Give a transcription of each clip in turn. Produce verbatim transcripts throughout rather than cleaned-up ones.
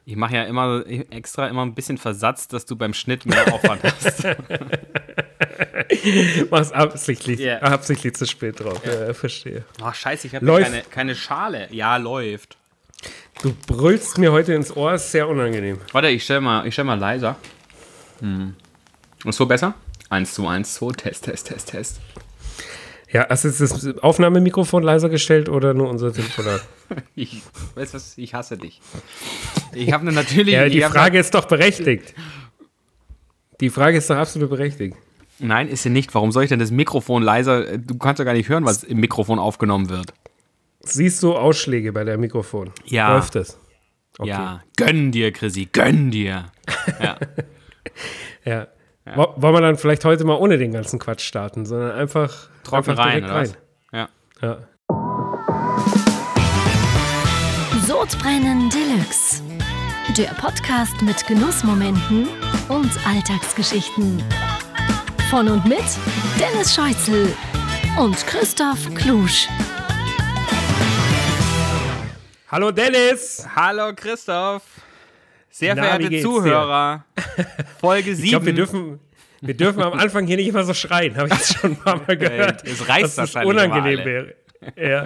Ich mache ja immer extra immer ein bisschen Versatz, dass du beim Schnitt mehr Aufwand hast. Mach's absichtlich, Yeah. absichtlich zu spät drauf. Ja, ja verstehe. Ach, scheiße, ich habe keine, keine Schale. Ja, läuft. Du brüllst mir heute ins Ohr, ist sehr unangenehm. Warte, ich stell mal, ich stell mal leiser. Hm. Ist so besser? eins zu eins, zwei, Test, Test, Test, Test. Ja, hast du jetzt das Aufnahmemikrofon leiser gestellt oder nur unser Telefonat? Ich, weißt du was, ich hasse dich. Ich habe eine natürlich... Ja, die ich Frage ist doch berechtigt. Die Frage ist doch absolut berechtigt. Nein, ist sie nicht. Warum soll ich denn das Mikrofon leiser... Du kannst doch gar nicht hören, was im Mikrofon aufgenommen wird. Siehst du Ausschläge bei der Mikrofon? Ja. Läuft das? Okay. Ja, gönn dir, Chrissy, gönn dir. Ja. Ja. Ja. Wollen wir dann vielleicht heute mal ohne den ganzen Quatsch starten, sondern einfach trocken einfach rein, rein. Ja. Ja. Sodbrennen Deluxe. Der Podcast mit Genussmomenten und Alltagsgeschichten. Von und mit Dennis Scheuzel und Christoph Klusch. Hallo Dennis! Hallo Christoph! Sehr Na, verehrte Zuhörer, Folge sieben. Ich glaube, wir dürfen, wir dürfen am Anfang hier nicht immer so schreien, habe ich jetzt schon ein paar Mal gehört. Es reißt dass es wahrscheinlich unangenehm wäre. Ja.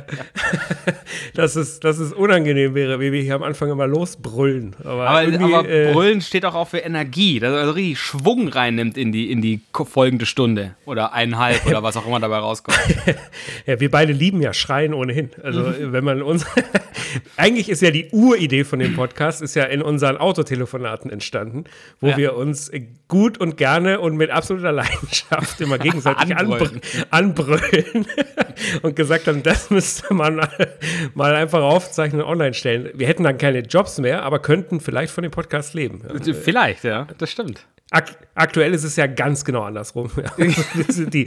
dass, es, dass es unangenehm wäre, wie wir hier am Anfang immer losbrüllen. Aber, aber, aber äh, Brüllen steht auch, auch für Energie, dass er also richtig Schwung reinnimmt in die, in die folgende Stunde oder eineinhalb oder was auch immer dabei rauskommt. Ja, wir beide lieben ja Schreien ohnehin. Also mhm. wenn man uns... Eigentlich ist ja die Uridee von dem Podcast ist ja in unseren Autotelefonaten entstanden, wo ja. wir uns gut und gerne und mit absoluter Leidenschaft immer gegenseitig anbrüllen, anbrüllen und gesagt haben, das müsste man mal einfach aufzeichnen und online stellen. Wir hätten dann keine Jobs mehr, aber könnten vielleicht von dem Podcast leben. Vielleicht, ja, das stimmt. Ak- aktuell ist es ja ganz genau andersrum. die,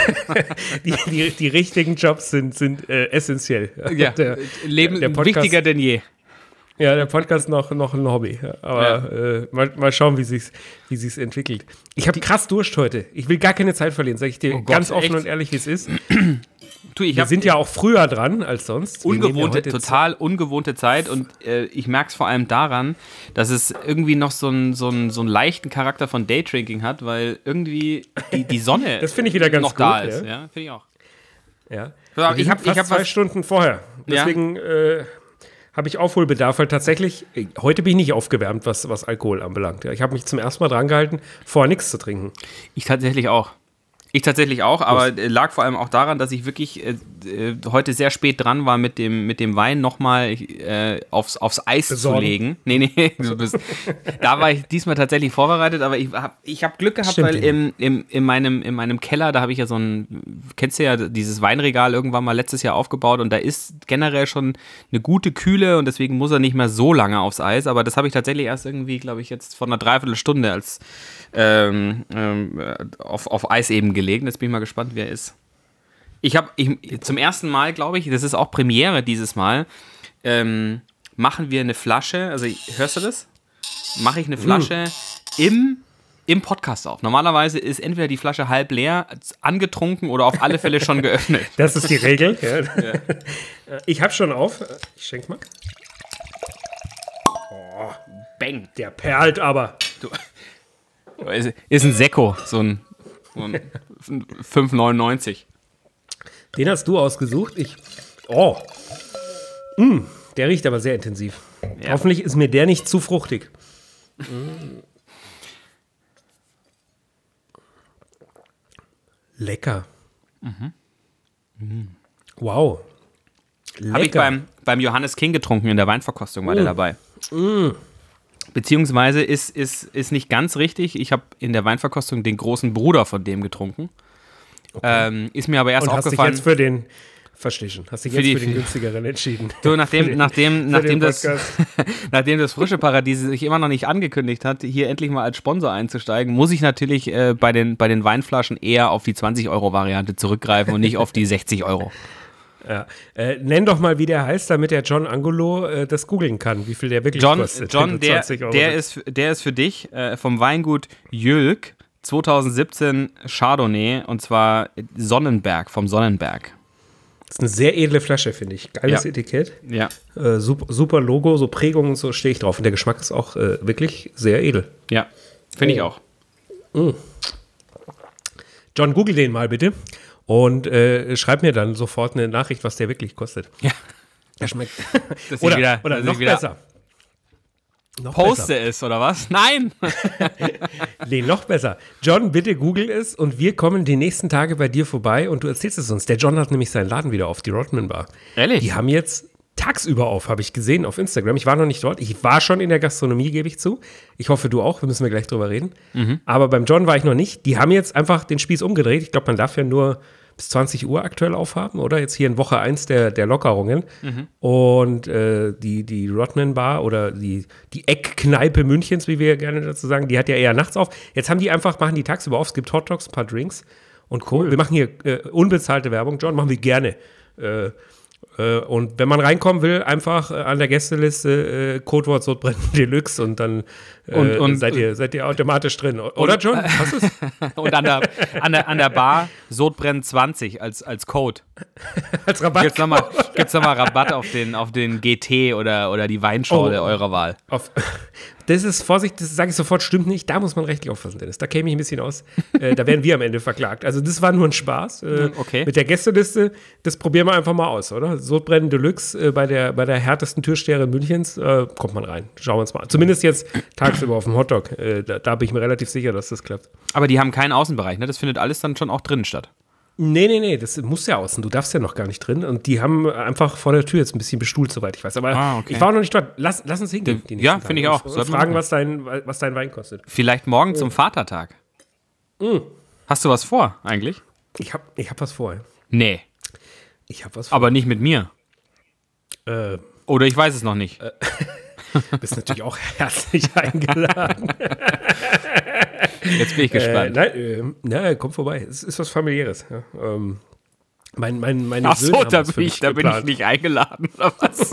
die, die, die richtigen Jobs sind, sind äh, essentiell. Ja, der, Leben der Podcast, wichtiger denn je. Ja, der Podcast noch, noch ein Hobby. Aber ja. äh, mal, mal schauen, wie sich's, wie sich's entwickelt. Ich habe krass Durst heute. Ich will gar keine Zeit verlieren, sage ich dir oh Gott, ganz offen echt? und ehrlich, wie es ist. Du, ich Wir hab, sind ja auch früher dran als sonst. Ungewohnte, total ungewohnte Zeit und äh, ich merke es vor allem daran, dass es irgendwie noch so einen so so einen leichten Charakter von Daydrinking hat, weil irgendwie die, die Sonne das finde ich wieder ganz noch gut, da ja. ist. Ja, finde ich auch. Ja. So, ich habe hab zwei was, Stunden vorher. Deswegen ja. äh, habe ich Aufholbedarf, weil tatsächlich, heute bin ich nicht aufgewärmt, was, was Alkohol anbelangt. Ja. Ich habe mich zum ersten Mal dran gehalten, vorher nichts zu trinken. Ich tatsächlich auch. Ich tatsächlich auch, aber äh, lag vor allem auch daran, dass ich wirklich äh, äh, heute sehr spät dran war, mit dem, mit dem Wein nochmal äh, aufs, aufs Eis Besorgen. zu legen. Nee, nee, du bist, da war ich diesmal tatsächlich vorbereitet, aber ich habe ich hab Glück gehabt, Stimmt, weil im, im, in, meinem, in meinem Keller, da habe ich ja so ein, kennst du ja, dieses Weinregal irgendwann mal letztes Jahr aufgebaut und da ist generell schon eine gute Kühle und deswegen muss er nicht mehr so lange aufs Eis, aber das habe ich tatsächlich erst irgendwie, glaube ich, jetzt vor einer Dreiviertelstunde als ähm, ähm, auf, auf Eis eben gelegt. Jetzt bin ich mal gespannt, wer er ist. Ich habe zum ersten Mal, glaube ich, das ist auch Premiere dieses Mal, ähm, machen wir eine Flasche, also hörst du das? Mache ich eine Flasche mm. im, im Podcast auf. Normalerweise ist entweder die Flasche halb leer, angetrunken oder auf alle Fälle schon geöffnet. Das ist die Regel. Ja. Ja. Ich habe schon auf. Ich schenk mal. Oh, bang. Der perlt aber. Du, ist, ist ein Sekko, so ein fünf neunundneunzig. Den hast du ausgesucht. Ich. Oh. Mm, der riecht aber sehr intensiv. Ja. Hoffentlich ist mir der nicht zu fruchtig. Mm. Lecker. Mhm. Mm. Wow. Habe ich beim, beim Johannes King getrunken, in der Weinverkostung war mm. der dabei. Mm. Beziehungsweise ist, ist, ist nicht ganz richtig. Ich habe in der Weinverkostung den großen Bruder von dem getrunken. Okay. Ähm, ist mir aber erst Und aufgefallen. Hast dich jetzt für den, verstehe schon, hast dich jetzt für, die, für den günstigeren entschieden. Du, nachdem, den, nachdem, nachdem, das, nachdem das Frische Paradies sich immer noch nicht angekündigt hat, hier endlich mal als Sponsor einzusteigen, muss ich natürlich äh, bei, den, bei den Weinflaschen eher auf die zwanzig-Euro-Variante zurückgreifen und nicht auf die sechzig Euro. Ja. Äh, nenn doch mal, wie der heißt, damit der John Angulo äh, das googeln kann, wie viel der wirklich John, kostet. John, der, der, ist, der ist für dich äh, vom Weingut Jülk zwanzig siebzehn Chardonnay und zwar Sonnenberg, vom Sonnenberg. Das ist eine sehr edle Flasche, finde ich. Geiles Ja. Etikett. Ja. Äh, super, super Logo, so Prägung und so stehe ich drauf. Und der Geschmack ist auch äh, wirklich sehr edel. Ja, finde ich auch. John, google den mal bitte und äh, schreib mir dann sofort eine Nachricht, was der wirklich kostet. Ja. Der schmeckt. Dass ich Oder, wieder, oder dass noch ich wieder besser. Noch Poste besser. ist, oder was? Nein! Nee, noch besser. John, bitte google es und wir kommen die nächsten Tage bei dir vorbei und du erzählst es uns. Der John hat nämlich seinen Laden wieder auf, die Rodman Bar. Ehrlich? Die haben jetzt tagsüber auf, habe ich gesehen auf Instagram. Ich war noch nicht dort. Ich war schon in der Gastronomie, gebe ich zu. Ich hoffe, du auch. Wir müssen wir gleich drüber reden. Mhm. Aber beim John war ich noch nicht. Die haben jetzt einfach den Spieß umgedreht. Ich glaube, man darf ja nur bis zwanzig Uhr aktuell aufhaben, oder? Jetzt hier in Woche eins der, der Lockerungen. Mhm. Und äh, die, die Rodman Bar oder die, die Eckkneipe Münchens, wie wir gerne dazu sagen, die hat ja eher nachts auf. Jetzt haben die einfach, machen die tagsüber auf. Es gibt Hot Dogs, ein paar Drinks und Co. Cool. Wir machen hier äh, unbezahlte Werbung. John, machen wir gerne. Äh, äh, und wenn man reinkommen will, einfach äh, an der Gästeliste äh, Codewort Sodbrennen Deluxe und dann äh, Und- und- seid, ihr, seid ihr automatisch drin. Oder, John? Hast du's? Und an der, an der, an der Bar Sodbrennen zwanzig als, als Code. Als Rabatt. Gibt's nochmal gibt's noch mal Rabatt auf den, auf den G T oder, oder die Weinschorle Oh. eurer Wahl. Auf, das ist, Vorsicht, das sage ich sofort, stimmt nicht. Da muss man rechtlich aufpassen, Dennis. Da käme ich ein bisschen aus. Äh, da werden wir am Ende verklagt. Also das war nur ein Spaß. Äh, Okay. Mit der Gästeliste, das probieren wir einfach mal aus, oder? Sodbrennen Deluxe äh, bei, der, bei der härtesten Türsteherin Münchens, äh, kommt man rein. Schauen wir uns mal an. Zumindest jetzt tagsüber auf dem Hotdog. Äh, da, da bin ich mir relativ sicher, dass das klappt. Aber die haben keinen Außenbereich, ne? Das findet alles dann schon auch drinnen statt. Nee, nee, nee, das muss ja außen. Du darfst ja noch gar nicht drin. Und die haben einfach vor der Tür jetzt ein bisschen bestuhlt, soweit ich weiß. Aber Ah, okay. ich war noch nicht dort. Lass, lass uns hingehen. die nächsten Ja, Tage finde ich und auch. f- Sollten wir Fragen, machen. was dein, was dein Wein kostet. Vielleicht morgen zum Vatertag. Hast du was vor, eigentlich? Ich hab, ich hab was vor. Nee, Ich hab was vor. aber nicht mit mir. Äh, Oder ich weiß es noch nicht. bist natürlich auch herzlich eingeladen. Jetzt bin ich äh, gespannt. nein, äh, na, komm vorbei. Es ist was Familiäres. Ja. Ähm, mein, mein, meine Ach Söhne so, haben da was für bin, mich ich, da bin ich geplant. nicht eingeladen, oder was?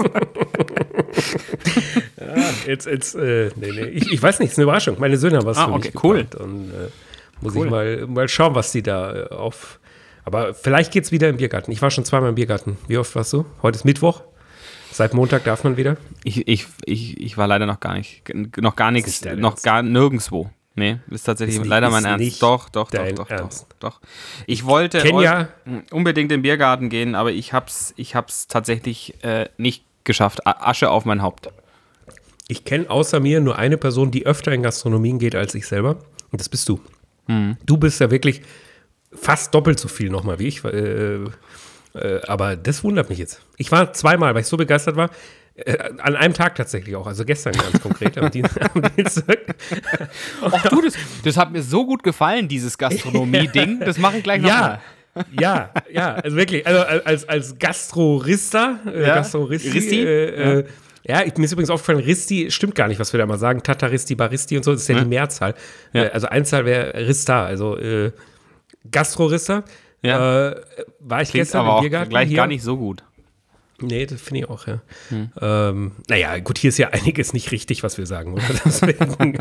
Jetzt, jetzt, äh, nee, nee. Ich, ich weiß nicht, es ist eine Überraschung. Meine Söhne haben was Ah, für okay, mich cool. geplant. Und äh, muss Cool. ich mal, mal schauen, was die da äh, auf. Aber vielleicht geht's wieder im Biergarten. Ich war schon zweimal im Biergarten. Wie oft warst du? Heute ist Mittwoch. Seit Montag darf man wieder. Ich, ich, ich, ich war leider noch gar nicht, noch gar nichts, ist dein noch Ernst? gar nirgendwo. Nee, ist tatsächlich Ist nicht- leider ist mein Ernst. nicht Doch, doch, doch, dein doch, Ernst. doch, doch. Ich wollte kenn eu- ja- unbedingt in den Biergarten gehen, aber ich hab's, ich hab's tatsächlich äh, nicht geschafft. A- Asche auf mein Haupt. Ich kenne außer mir nur eine Person, die öfter in Gastronomien geht als ich selber. Und das bist du. Mhm. Du bist ja wirklich fast doppelt so viel nochmal wie ich. Äh, äh, aber das wundert mich jetzt. Ich war zweimal, weil ich so begeistert war. Äh, an einem Tag tatsächlich auch. Also gestern ganz konkret. Am Dienstag. Am Dienstag. Ach du, das, das hat mir so gut gefallen, dieses Gastronomie-Ding. Das mache ich gleich nochmal. Ja, ja, ja. Also wirklich. Also als, als Gastrorista, äh, Ja. Gastroristi, Risti? äh, äh, ja, ich, mir ist übrigens aufgefallen, Risti stimmt gar nicht, was wir da mal sagen. Tataristi, Baristi und so, das ist ja, die Mehrzahl. Ja. Äh, also Einzahl wäre Rista, also äh, Gastrorista. Ja. Äh, war ich Klingt gestern aber im auch Biergarten gleich hier. gar nicht so gut. Nee, das finde ich auch, ja. Hm. Ähm, naja, gut, hier ist ja einiges nicht richtig, was wir sagen. Oder? Deswegen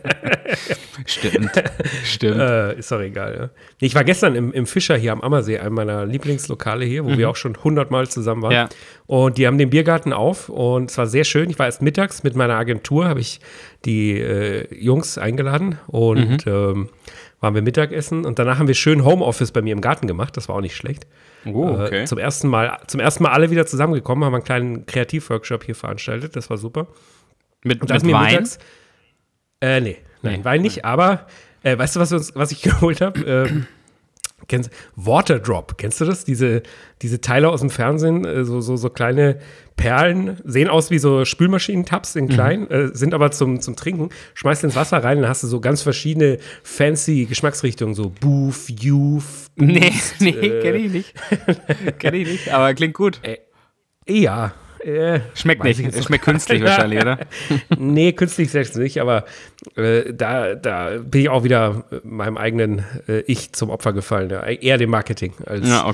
Stimmt. Stimmt. äh, ist doch egal, ja. Nee, ich war gestern im, im Fischer hier am Ammersee, einem meiner Lieblingslokale hier, wo wir auch schon hundertmal zusammen waren. Ja. Und die haben den Biergarten auf und es war sehr schön. Ich war erst mittags mit meiner Agentur, habe ich die äh, Jungs eingeladen und ähm, waren wir Mittagessen. Und danach haben wir schön Homeoffice bei mir im Garten gemacht. Das war auch nicht schlecht. Oh, okay. Äh, zum ersten Mal, zum ersten Mal alle wieder zusammengekommen, haben einen kleinen Kreativworkshop hier veranstaltet. Das war super. Mit, Und da mit ist mir Wein? mittags. Äh, nee, nein, Nee. Wein nicht, aber äh, weißt du, was, wir uns, was ich geholt habe? Ähm, kennst, Waterdrop, kennst du das? Diese, diese Teile aus dem Fernsehen, äh, so, so, so kleine Perlen, sehen aus wie so Spülmaschinentabs in klein, äh, sind aber zum, zum Trinken. Schmeißt ins Wasser rein, dann hast du so ganz verschiedene fancy Geschmacksrichtungen, so Boof, Youth. Nee, nee, äh, kenne ich nicht. Kenne ich nicht, aber klingt gut. Ja. Äh, Schmeckt weiß ich nicht. jetzt Es auch schmeckt gar künstlich nicht. wahrscheinlich, oder? Nee, künstlich selbst nicht, aber äh, da, da bin ich auch wieder meinem eigenen äh, Ich zum Opfer gefallen. Ja. Eher dem Marketing als, Ja, okay.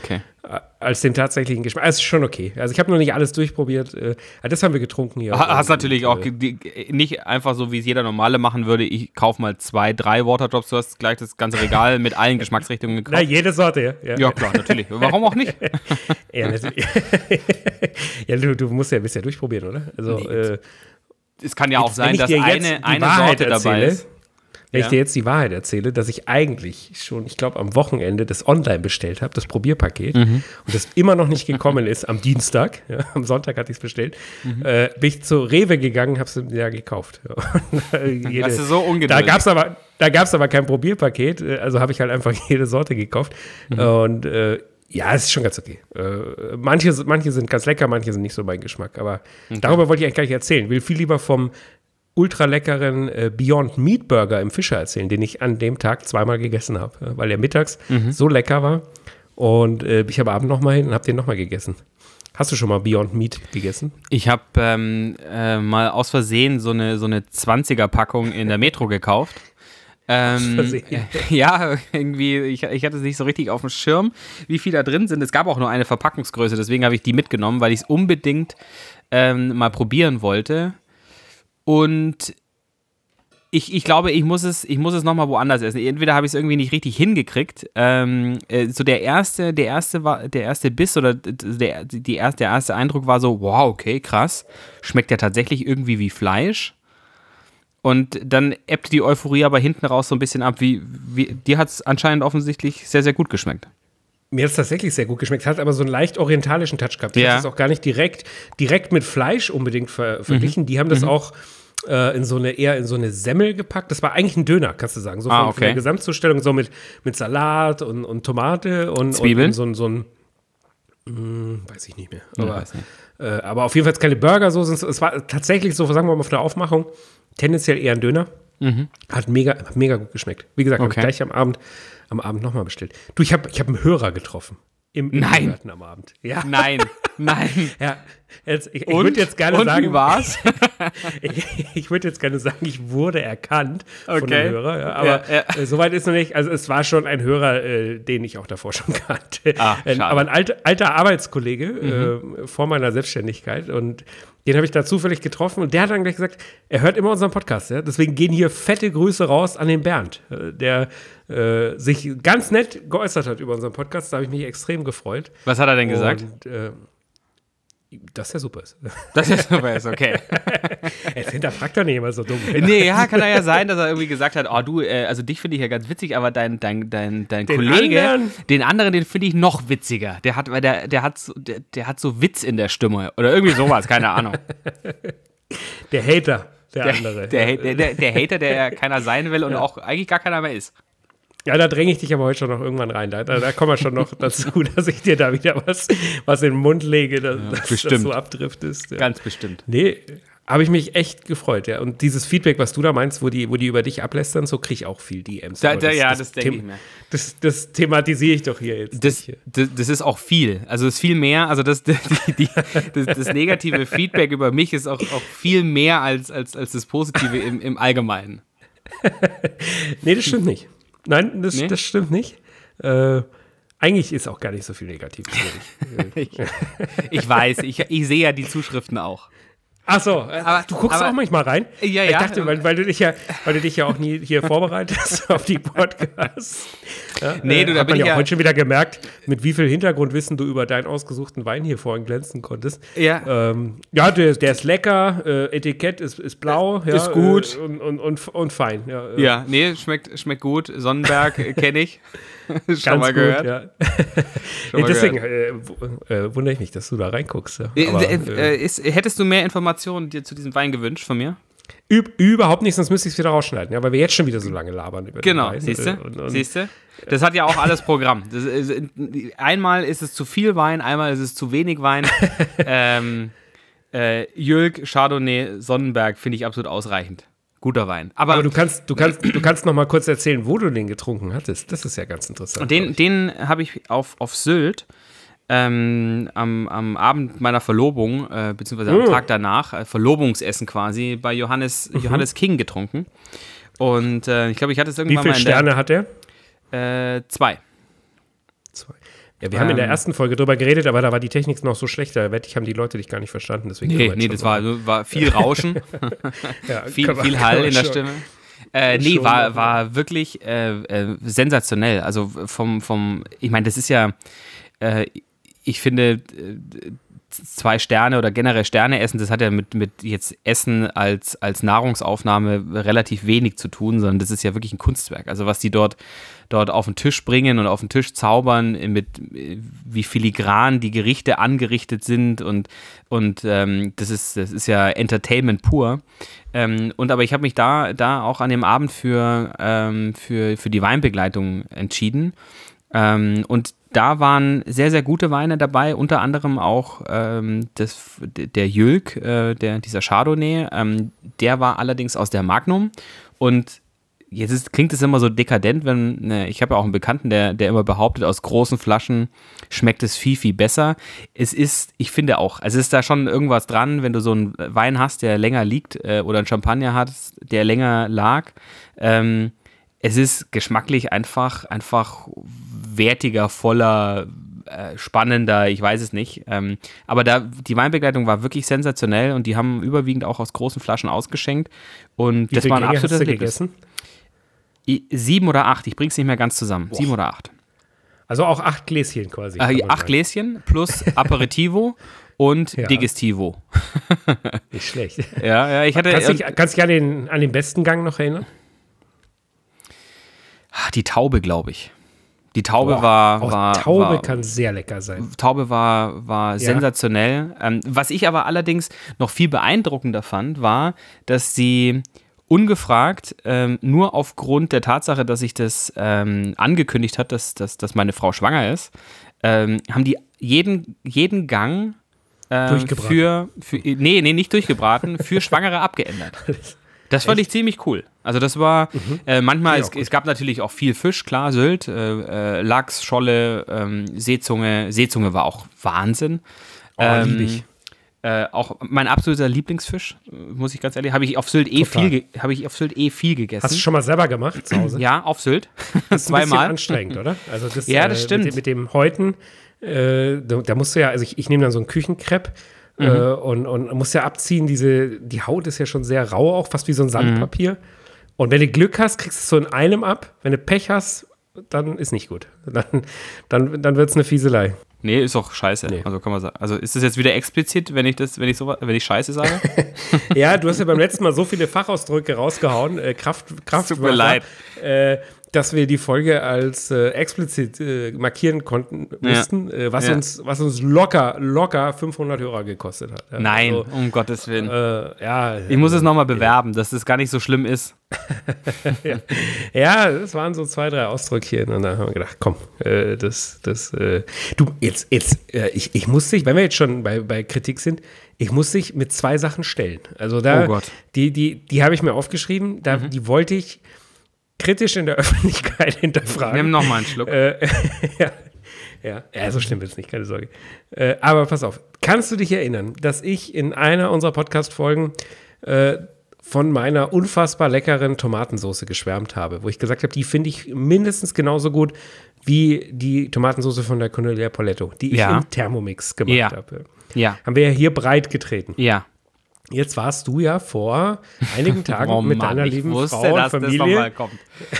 als den tatsächlichen Geschmack. Also, es ist schon okay. Also ich habe noch nicht alles durchprobiert. Äh, das haben wir getrunken hier. Hast und, natürlich auch äh, die, nicht einfach so, wie es jeder Normale machen würde. Ich kaufe mal zwei, drei Waterdrops. Du hast gleich das ganze Regal mit allen Geschmacksrichtungen gekauft. Na, jede Sorte, ja. Ja, klar, natürlich. Warum auch nicht? ja, natürlich. ja, du, du musst ja ein bisschen durchprobieren, oder? Also, nee, äh, es kann ja auch jetzt, sein, dass eine, eine Wahrheit Sorte erzähle, dabei ist. Wenn Ja. ich dir jetzt die Wahrheit erzähle, dass ich eigentlich schon, ich glaube, am Wochenende das online bestellt habe, das Probierpaket, mhm. und das immer noch nicht gekommen ist, am Dienstag, ja, am Sonntag hatte ich es bestellt, mhm. äh, bin ich zu Rewe gegangen, habe es ja gekauft. jede, das ist so ungeduldig. Da gab es aber, da gab's aber kein Probierpaket, also habe ich halt einfach jede Sorte gekauft. Mhm. Und äh, ja, es ist schon ganz okay. Äh, manche, manche sind ganz lecker, manche sind nicht so mein Geschmack, aber okay. darüber wollte ich eigentlich gar nicht erzählen. Ich will viel lieber vom ultra leckeren äh, Beyond Meat Burger im Fischer erzählen, den ich an dem Tag zweimal gegessen habe, äh, weil der mittags mhm. so lecker war. Und äh, ich habe abends nochmal hin und habe den nochmal gegessen. Hast du schon mal Beyond Meat gegessen? Ich habe ähm, äh, mal aus Versehen so eine, so eine zwanziger-Packung in der Metro gekauft. Ähm, äh, ja, irgendwie, ich, ich hatte es nicht so richtig auf dem Schirm, wie viel da drin sind. Es gab auch nur eine Verpackungsgröße, deswegen habe ich die mitgenommen, weil ich es unbedingt ähm, mal probieren wollte. Und ich, ich glaube, ich muss es, ich muss es nochmal woanders essen. Entweder habe ich es irgendwie nicht richtig hingekriegt. Ähm, äh, so der erste, der erste war, der erste Biss oder der, die erste, der erste Eindruck war so, wow, okay, krass. Schmeckt ja tatsächlich irgendwie wie Fleisch. Und dann ebbte die Euphorie aber hinten raus so ein bisschen ab. Wie, wie, dir hat es anscheinend offensichtlich sehr, sehr gut geschmeckt. Mir hat es tatsächlich sehr gut geschmeckt, hat aber so einen leicht orientalischen Touch gehabt. Ich ja. habe es auch gar nicht direkt, direkt mit Fleisch unbedingt ver- verglichen. Mhm. Die haben das mhm. auch äh, in so eine, eher in so eine Semmel gepackt. Das war eigentlich ein Döner, kannst du sagen. So ah, von, okay. von der Gesamtzustellung, so mit, mit Salat und, und Tomate und, Zwiebeln. Und so, ein- so ein, mh, weiß ich nicht mehr. Aber, ja, nicht. Äh, aber auf jeden Fall keine Burgersoße. Es war tatsächlich so, sagen wir mal, auf der Aufmachung, tendenziell eher ein Döner. Mhm. Hat mega, hat mega gut geschmeckt. Wie gesagt, okay. habe ich gleich am Abend am Abend nochmal bestellt. Du, ich habe ich hab einen Hörer getroffen. Im, im Nein. am Abend. Ja. Nein, nein. ja, jetzt, ich, ich würde jetzt gerne und sagen. Wie war's? ich ich würde jetzt gerne sagen, ich wurde erkannt okay. von dem Hörer. Ja, aber ja, ja. Äh, soweit ist noch nicht. Also es war schon ein Hörer, äh, den ich auch davor schon kannte. Ah, ein, aber ein alter, alter Arbeitskollege mhm. äh, vor meiner Selbstständigkeit. Und den habe ich da zufällig getroffen. Und der hat dann gleich gesagt, er hört immer unseren Podcast. Ja? Deswegen gehen hier fette Grüße raus an den Bernd, äh, der äh, sich ganz nett geäußert hat über unseren Podcast. Da habe ich mich extrem gefreut. Was hat er denn gesagt? Und, äh, dass er super ist. Dass er super ist, okay. Jetzt hinterfragt er nicht immer so dumm. Nee, ja, kann er ja sein, dass er irgendwie gesagt hat, oh du, äh, also dich finde ich ja ganz witzig, aber dein, dein, dein, dein den Kollege, anderen? den anderen, den finde ich noch witziger. Der hat, weil der, der hat so, der, der hat so Witz in der Stimme oder irgendwie sowas, keine Ahnung. Der Hater, der, der andere. Der, der, der, der Hater, der keiner sein will und ja. auch eigentlich gar keiner mehr ist. Ja, da dränge ich dich aber heute schon noch irgendwann rein. Da, da kommen wir schon noch dazu, dass ich dir da wieder was, was in den Mund lege, dass, ja, dass, dass du abdriftest. Ja. Ganz bestimmt. Nee, habe ich mich echt gefreut, ja. Und dieses Feedback, was du da meinst, wo die, wo die über dich ablästern, so kriege ich auch viel D Ms. Da, da, das, ja, das, das denke ich mir. Das, das thematisiere ich doch hier jetzt. Das, das, das ist auch viel. Also es ist viel mehr, also das, die, die, das, das negative Feedback über mich ist auch, auch viel mehr als, als, als das Positive im, im Allgemeinen. Nee, das stimmt nicht. Nein, das, nee? das stimmt nicht. Äh, eigentlich ist auch gar nicht so viel Negatives. ich, ich weiß, ich, ich sehe ja die Zuschriften auch. Ach so, aber du guckst aber, auch manchmal rein. Ja, ja. Ich dachte, weil, weil, du dich ja, weil du dich ja auch nie hier vorbereitest auf die Podcasts. Ja, nee, du, äh, da hat bin man ich ja ja heute schon wieder gemerkt, mit wie viel Hintergrundwissen du über deinen ausgesuchten Wein hier vorhin glänzen konntest. Ja. Ähm, ja, der, der ist lecker, äh, Etikett ist, ist blau. Ja, ist gut. Äh, und, und, und, und fein. Ja, äh. ja, nee, schmeckt, schmeckt gut. Sonnenberg kenne ich. Schon Ganz mal gut, gehört. Ja. Schon mal Deswegen gehört. äh, äh, wundere ich mich, dass du da reinguckst. Ja. Äh, Aber, äh, ist, hättest du mehr Informationen dir zu diesem Wein gewünscht von mir? Üb, überhaupt nicht, sonst müsste ich es wieder rausschneiden, ja, weil wir jetzt schon wieder so lange labern über genau, den Wein. Siehst du? Und, und Siehst du? Das hat ja auch alles Programm. Das ist, einmal ist es zu viel Wein, einmal ist es zu wenig Wein. ähm, äh, Jülk, Chardonnay, Sonnenberg finde ich absolut ausreichend. Guter Wein. Aber, Aber du kannst, du kannst, du kannst noch mal kurz erzählen, wo du den getrunken hattest. Das ist ja ganz interessant. Den, den habe ich auf, auf Sylt ähm, am, am Abend meiner Verlobung, äh, beziehungsweise am mm. Tag danach, äh, Verlobungsessen quasi, bei Johannes, mhm. Johannes King getrunken. Und äh, ich glaube, ich hatte es irgendwann mal. Wie viele mal in Sterne der, hat der? Äh, zwei. Zwei. Ja, wir haben in der ersten Folge drüber geredet, aber da war die Technik noch so schlecht, da wette ich, haben die Leute dich gar nicht verstanden. Deswegen nee, nee, das war, war viel Rauschen, ja, viel, viel Hall in der Stimme. Äh, nee, schon, war, war wirklich äh, äh, sensationell. Also vom, vom ich meine, das ist ja, äh, ich finde, äh, zwei Sterne oder generell Sterne essen, das hat ja mit, mit jetzt Essen als, als Nahrungsaufnahme relativ wenig zu tun, sondern das ist ja wirklich ein Kunstwerk. Also was die dort, dort auf den Tisch bringen und auf den Tisch zaubern, mit wie filigran die Gerichte angerichtet sind und, und ähm, das ist, das ist ja Entertainment pur. Ähm, und aber ich habe mich da, da auch an dem Abend für, ähm, für, für die Weinbegleitung entschieden. Ähm, und da waren sehr, sehr gute Weine dabei, unter anderem auch ähm, das, der Jülk, äh, der, dieser Chardonnay, ähm, der war allerdings aus der Magnum und jetzt ist, klingt es immer so dekadent, wenn, ne, ich habe ja auch einen Bekannten, der, der immer behauptet, aus großen Flaschen schmeckt es viel, viel besser. Es ist, ich finde auch, also es ist da schon irgendwas dran, wenn du so einen Wein hast, der länger liegt äh, oder einen Champagner hast, der länger lag, ähm, es ist geschmacklich einfach, einfach wertiger, voller, äh, spannender, ich weiß es nicht. Ähm, aber da, die Weinbegleitung war wirklich sensationell und die haben überwiegend auch aus großen Flaschen ausgeschenkt. Und Wie das war ein absolutes Erlebnis. gegessen? Sieben oder acht, ich bring's nicht mehr ganz zusammen. Boah. Sieben oder acht. Also auch acht Gläschen quasi. Äh, acht sagen. Gläschen plus Aperitivo und ja. Digestivo. Nicht schlecht. Ja, ja, ich hatte. Kannst du dich, kannst dich an, den, an den besten Gang noch erinnern? Die Taube, glaube ich. Die Taube Boah, war, auch war. Taube war, kann sehr lecker sein. Taube war, war ja. sensationell. Ähm, was ich aber allerdings noch viel beeindruckender fand, war, dass sie ungefragt, ähm, nur aufgrund der Tatsache, dass sich das ähm, angekündigt hat, dass, dass, dass meine Frau schwanger ist, ähm, haben die jeden, jeden Gang äh, für, für. Nee, nee, nicht durchgebraten, für Schwangere abgeändert. Das fand Echt? ich ziemlich cool. Also das war, mhm. äh, manchmal, ja, es, es gab natürlich auch viel Fisch, klar, Sylt, äh, äh, Lachs, Scholle, ähm, Seezunge. Seezunge war auch Wahnsinn. Oh, ähm, lieb ich. Äh, auch mein absoluter Lieblingsfisch, muss ich ganz ehrlich, habe ich auf Sylt eh viel, ge- habe ich auf Sylt eh viel gegessen. Hast du schon mal selber gemacht zu Hause? Ja, auf Sylt. Das ist ein bisschen anstrengend, oder? Also das, ja, das äh, stimmt. Mit, mit dem Häuten, äh, da, da musst du ja, also ich, ich nehme dann so einen Küchenkrepp. Mhm. Äh, und, und muss ja abziehen, diese, die Haut ist ja schon sehr rau, auch fast wie so ein Sandpapier. Mhm. Und wenn du Glück hast, kriegst du es so in einem ab. Wenn du Pech hast, dann ist nicht gut. Dann, dann, dann wird es eine Fieselei. Nee, ist auch scheiße. Nee. Also kann man sagen. Also ist das jetzt wieder explizit, wenn ich das, wenn ich so, wenn ich Scheiße sage? Ja, du hast ja beim letzten Mal so viele Fachausdrücke rausgehauen. Äh, Kraft, Kraft. Tut mir leid. Äh, dass wir die Folge als äh, explizit äh, markieren konnten, mussten, ja. äh, was, ja. uns, was uns locker, locker fünfhundert Hörer gekostet hat. Ja. Nein, also, um Gottes Willen. Äh, ja, ich muss es nochmal bewerben, dass das gar nicht so schlimm ist. ja. ja, das waren so zwei, drei Ausdrückchen und dann haben wir gedacht, komm, äh, das, das, äh, du, jetzt, jetzt, äh, ich, ich muss dich, wenn wir jetzt schon bei, bei Kritik sind, ich muss dich mit zwei Sachen stellen. Also da, oh Gott. die, die, die habe ich mir aufgeschrieben, da, mhm. die wollte ich kritisch in der Öffentlichkeit hinterfragen. Nimm noch mal einen Schluck. Äh, ja, ja, ja, so schlimm wird es nicht, keine Sorge. Äh, aber pass auf, kannst du dich erinnern, dass ich in einer unserer Podcast-Folgen äh, von meiner unfassbar leckeren Tomatensauce geschwärmt habe, wo ich gesagt habe, die finde ich mindestens genauso gut wie die Tomatensauce von der Cornelia Poletto, die ich ja. im Thermomix gemacht ja. habe. Ja. Haben wir ja hier breit getreten. Ja. Jetzt warst du ja vor einigen Tagen oh mit Mann, deiner ich lieben wusste, Frau und dass Familie. Das noch mal kommt.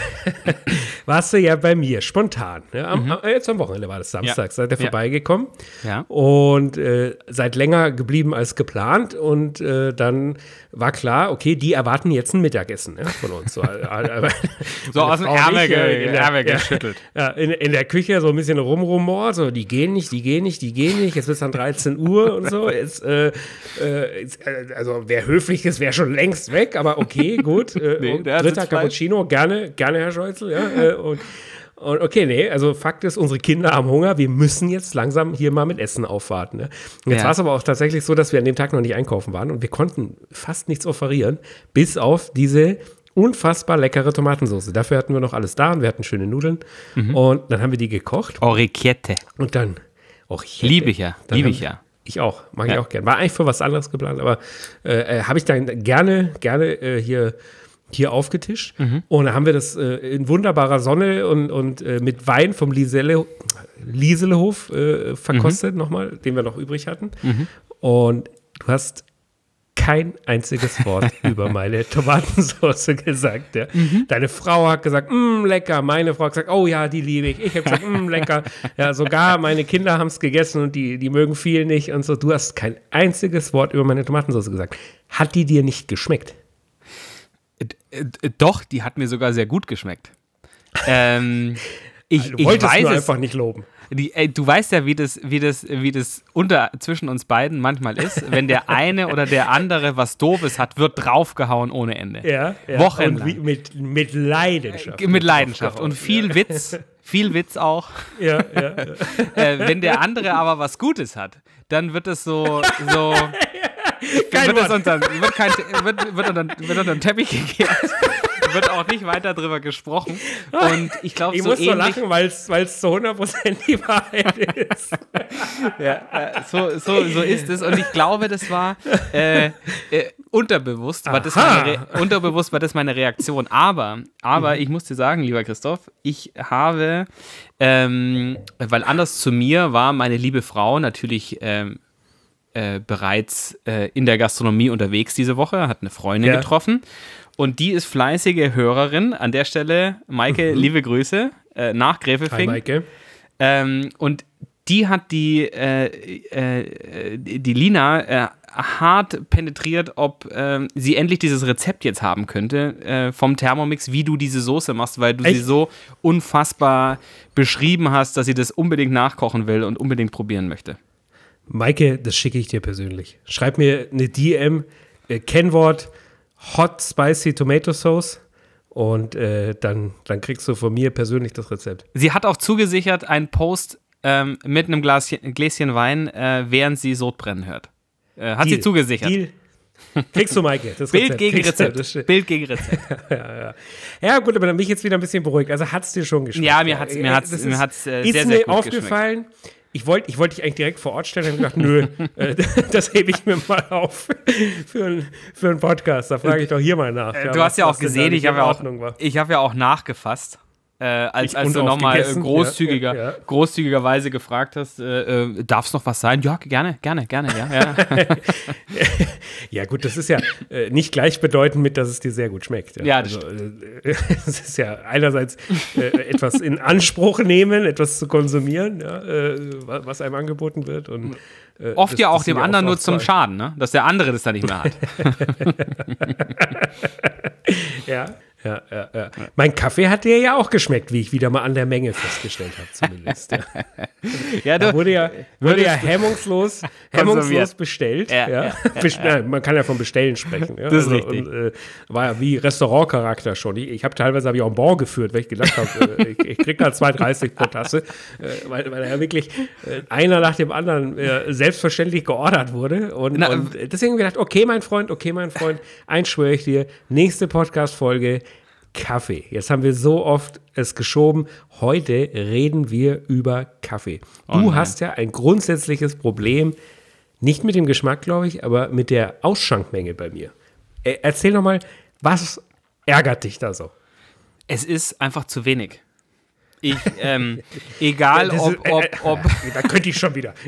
Warst du ja bei mir, spontan. Ne? Am, Mhm. Jetzt am Wochenende war das Samstag, Ja. seid ihr Ja. vorbeigekommen. Ja. Und äh, seid länger geblieben als geplant. Und äh, dann war klar, okay, die erwarten jetzt ein Mittagessen ne, von uns. So, so aus dem Ärmel, ge- äh, in der, Ärmel ja, geschüttelt. Ja, in, in der Küche so ein bisschen rumrumort, so die gehen nicht, die gehen nicht, die gehen nicht. Jetzt ist dann dreizehn Uhr und so. Jetzt, äh, äh, jetzt, äh, also wer höflich ist, wäre schon längst weg, aber okay, gut. Äh, Nee, und der hat dritter jetzt Fleisch. Cappuccino, gerne, gerne, Herr Scheuzel. Ja, äh, und, und okay, nee, also Fakt ist, unsere Kinder haben Hunger, wir müssen jetzt langsam hier mal mit Essen aufwarten. Ne? Und jetzt Ja. war es aber auch tatsächlich so, dass wir an dem Tag noch nicht einkaufen waren und wir konnten fast nichts offerieren, bis auf diese unfassbar leckere Tomatensauce. Dafür hatten wir noch alles da und wir hatten schöne Nudeln und dann haben wir die gekocht Orecchiette. und dann, auch Liebe ich ja, Dann liebe haben- ich ja. Ich auch, mag Ja. ich auch gerne. War eigentlich für was anderes geplant, aber äh, äh, habe ich dann gerne, gerne äh, hier, hier aufgetischt. Mhm. Und dann haben wir das äh, in wunderbarer Sonne und, und äh, mit Wein vom Lisello, Lieselehof äh, verkostet mhm. nochmal, den wir noch übrig hatten. Mhm. Und du hast kein einziges Wort über meine Tomatensauce gesagt. Ja. Mhm. Deine Frau hat gesagt, mm, lecker. Meine Frau hat gesagt, oh ja, die liebe ich. Ich habe gesagt, mm, lecker. Ja, sogar meine Kinder haben es gegessen und die, die mögen viel nicht und so. Du hast kein einziges Wort über meine Tomatensauce gesagt. Hat die dir nicht geschmeckt? Doch, die hat mir sogar sehr gut geschmeckt. Ähm, ich, du wolltest ich weiß nur es, einfach nicht loben. Die, ey, du weißt ja, wie das, wie das, wie das unter zwischen uns beiden manchmal ist. Wenn der eine oder der andere was Doofes hat, wird draufgehauen ohne Ende. Ja, ja. Wochenlang. Und wie, mit, mit Leidenschaft. Äh, mit Leidenschaft. Und viel ja. Witz. Viel Witz auch. Ja, ja. ja. Äh, wenn der andere aber was Gutes hat, dann wird es so, so kein wird, Wort. es unter, wird, kein, wird, wird, unter, wird unter den Teppich gekehrt. Wird auch nicht weiter drüber gesprochen. Und ich glaube, ich so muss ähnlich, so lachen, weil es zu hundert Prozent die Wahrheit ist. ja, äh, so, so, so ist es. Und ich glaube, das war äh, äh, unterbewusst, war das meine Re- unterbewusst war das meine Reaktion. Aber, aber mhm. ich muss dir sagen, lieber Christoph, ich habe, ähm, weil anders zu mir war meine liebe Frau natürlich ähm, äh, bereits äh, in der Gastronomie unterwegs diese Woche, hat eine Freundin ja. getroffen. Und die ist fleißige Hörerin. An der Stelle, Maike, mhm. liebe Grüße, äh, nach Gräfelfing. Hi, Maike. Ähm, und die hat die, äh, äh, die Lina äh, hart penetriert, ob äh, sie endlich dieses Rezept jetzt haben könnte äh, vom Thermomix, wie du diese Soße machst, weil du Echt? sie so unfassbar beschrieben hast, dass sie das unbedingt nachkochen will und unbedingt probieren möchte. Maike, das schicke ich dir persönlich. Schreib mir eine D M, äh, Kennwort, Hot Spicy Tomato Sauce und äh, dann, dann kriegst du von mir persönlich das Rezept. Sie hat auch zugesichert einen Post ähm, mit einem Gläschen, Gläschen Wein, äh, während sie Sodbrennen hört. Äh, hat Deal. sie zugesichert. Deal. Kriegst du, Maike, das Bild Rezept. Gegen Kriegst Rezept. Du, Bild gegen Rezept. ja, ja. ja, gut, aber dann bin ich jetzt wieder ein bisschen beruhigt. Also hat es dir schon geschmeckt? Ja, mir hat es mir hat's, ist, mir hat's, äh, ist sehr, mir sehr gut aufgefallen. geschmeckt. Ich wollte ich wollt dich eigentlich direkt vor Ort stellen und habe gedacht, nö, äh, das hebe ich mir mal auf für, ein, für einen Podcast. Da frage ich doch hier mal nach. Äh, ja, du was, hast ja auch gesehen, ich habe ja auch, hab ja auch nachgefasst. Äh, als, als du nochmal großzügiger, ja, ja, ja. großzügigerweise gefragt hast, äh, äh, darf es noch was sein? Ja, gerne, gerne, gerne, ja. Ja, ja gut, das ist ja äh, nicht gleichbedeutend mit, dass es dir sehr gut schmeckt. Ja, ja das also, äh, es ist ja einerseits äh, etwas in Anspruch nehmen, etwas zu konsumieren, ja, äh, was einem angeboten wird. Und äh, oft das, ja auch das dem anderen nur zum Schaden, ne? Dass der andere das dann nicht mehr hat. ja. Ja, ja, ja. Mein Kaffee hat dir ja auch geschmeckt, wie ich wieder mal an der Menge festgestellt habe, zumindest. Ja, ja, du, da wurde ja, wurde ja hemmungslos, hemmungslos bestellt. Ja, ja. Ja, Best- ja, ja. Man kann ja von Bestellen sprechen. Ja. Das ist also, richtig. Und, äh, war ja wie Restaurantcharakter schon. Ich, ich habe teilweise hab ich auch einen Bon geführt, weil ich gedacht habe, äh, ich, ich kriege da zwei dreißig pro Tasse, äh, weil, weil ja wirklich äh, einer nach dem anderen äh, selbstverständlich geordert wurde. Und, Na, und deswegen gedacht, okay, mein Freund, okay, mein Freund, eins schwöre ich dir, nächste Podcast-Folge Kaffee. Jetzt haben wir so oft es geschoben. Heute reden wir über Kaffee. Du oh hast ja ein grundsätzliches Problem, nicht mit dem Geschmack, glaube ich, aber mit der Ausschankmenge bei mir. Erzähl doch mal, was ärgert dich da so? Es ist einfach zu wenig. Ich, ähm, egal ob, ist, äh, ob, ob da könnte ich schon wieder.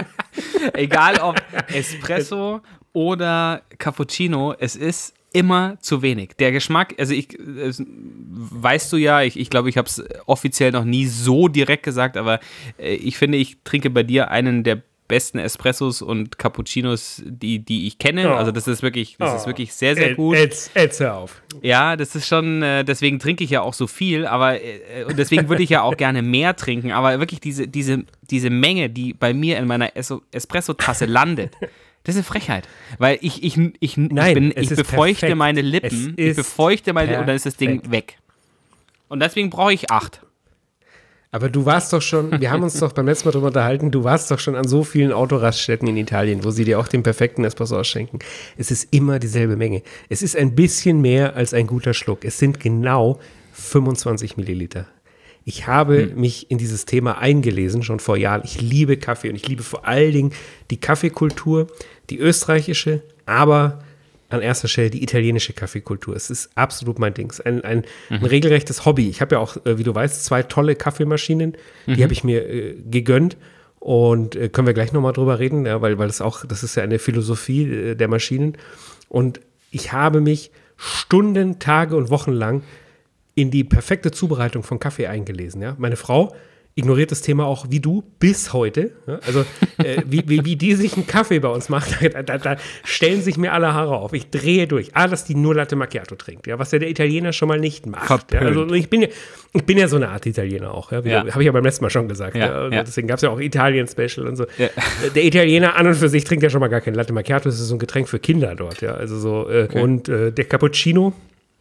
Egal ob Espresso oder Cappuccino, es ist immer zu wenig. Der Geschmack, also ich, äh, weißt du ja, ich, ich glaube, ich habe es offiziell noch nie so direkt gesagt, aber äh, ich finde, ich trinke bei dir einen der besten Espressos und Cappuccinos, die, die ich kenne. Oh. Also das ist wirklich, das oh. ist wirklich sehr, sehr gut. Jetzt, jetzt hör auf. Ja, das ist schon, äh, deswegen trinke ich ja auch so viel, aber äh, und deswegen würde ich ja auch gerne mehr trinken, aber wirklich diese, diese, diese Menge, die bei mir in meiner es- Espresso-Tasse landet, das ist eine Frechheit, weil ich, ich, ich, Nein, ich, bin, es ich ist befeuchte perfekt. meine Lippen, ich befeuchte meine Lippen und dann ist das Ding weg. Und deswegen brauche ich acht. Aber du warst doch schon, wir haben uns doch beim letzten Mal drüber unterhalten, du warst doch schon an so vielen Autoraststätten in Italien, wo sie dir auch den perfekten Espresso ausschenken. Es ist immer dieselbe Menge. Es ist ein bisschen mehr als ein guter Schluck. Es sind genau fünfundzwanzig Milliliter. Ich habe hm. mich in dieses Thema eingelesen, schon vor Jahren. Ich liebe Kaffee und ich liebe vor allen Dingen die Kaffeekultur, die österreichische, aber an erster Stelle die italienische Kaffeekultur. Es ist absolut mein Ding. Es ist ein, ein, mhm. ein regelrechtes Hobby. Ich habe ja auch, äh, wie du weißt, zwei tolle Kaffeemaschinen. Mhm. Die habe ich mir äh, gegönnt. Und äh, können wir gleich nochmal drüber reden, ja, weil, weil das auch, das ist ja eine Philosophie äh, der Maschinen. Und ich habe mich Stunden, Tage und Wochen lang in die perfekte Zubereitung von Kaffee eingelesen. Ja? Meine Frau ignoriert das Thema auch wie du bis heute. Ja? Also äh, wie, wie, wie die sich einen Kaffee bei uns macht, da, da, da stellen sich mir alle Haare auf. Ich drehe durch. Ah, dass die nur Latte Macchiato trinkt, ja? Was ja der Italiener schon mal nicht macht. Ja? Also ich bin, ja, ich bin ja so eine Art Italiener auch. Ja? ja. Habe ich ja beim letzten Mal schon gesagt. Ja, ja? Ja. Deswegen gab es ja auch Italien-Special und so. Ja. Der Italiener an und für sich trinkt ja schon mal gar kein Latte Macchiato. Das ist so ein Getränk für Kinder dort. Ja? Also so, äh, okay. Und äh, der Cappuccino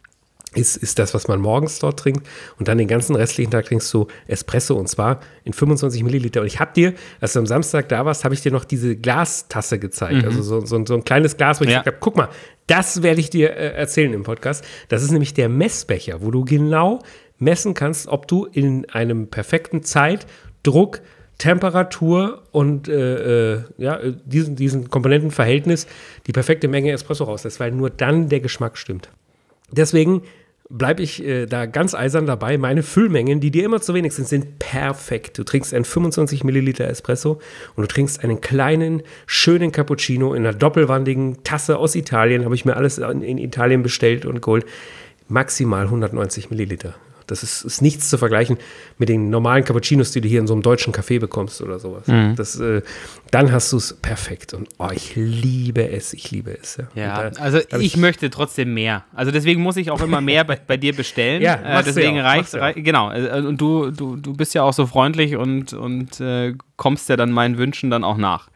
Ist, ist das, was man morgens dort trinkt. Und dann den ganzen restlichen Tag trinkst du Espresso und zwar in fünfundzwanzig Milliliter. Und ich habe dir, als du am Samstag da warst, habe ich dir noch diese Glastasse gezeigt. Mhm. Also so, so, so ein kleines Glas, wo ich ja. gesagt habe, guck mal, das werde ich dir äh, erzählen im Podcast. Das ist nämlich der Messbecher, wo du genau messen kannst, ob du in einem perfekten Zeit, Druck, Temperatur und äh, äh, ja, diesen, diesen Komponentenverhältnis die perfekte Menge Espresso rauslässt, weil nur dann der Geschmack stimmt. Deswegen bleibe ich äh, da ganz eisern dabei. Meine Füllmengen, die dir immer zu wenig sind, sind perfekt. Du trinkst einen fünfundzwanzig Milliliter Espresso und du trinkst einen kleinen, schönen Cappuccino in einer doppelwandigen Tasse aus Italien. Habe ich mir alles in, in Italien bestellt und geholt. Maximal hundertneunzig Milliliter. Das ist, ist nichts zu vergleichen mit den normalen Cappuccinos, die du hier in so einem deutschen Café bekommst oder sowas. Mhm. Das, äh, dann hast du es perfekt. Und oh, ich liebe es, ich liebe es. Ja, ja da, also ich, ich möchte trotzdem mehr. Also deswegen muss ich auch immer mehr bei, bei dir bestellen. Ja, äh, deswegen reicht es. Genau. Und du, du, du bist ja auch so freundlich und, und äh, kommst ja dann meinen Wünschen dann auch nach.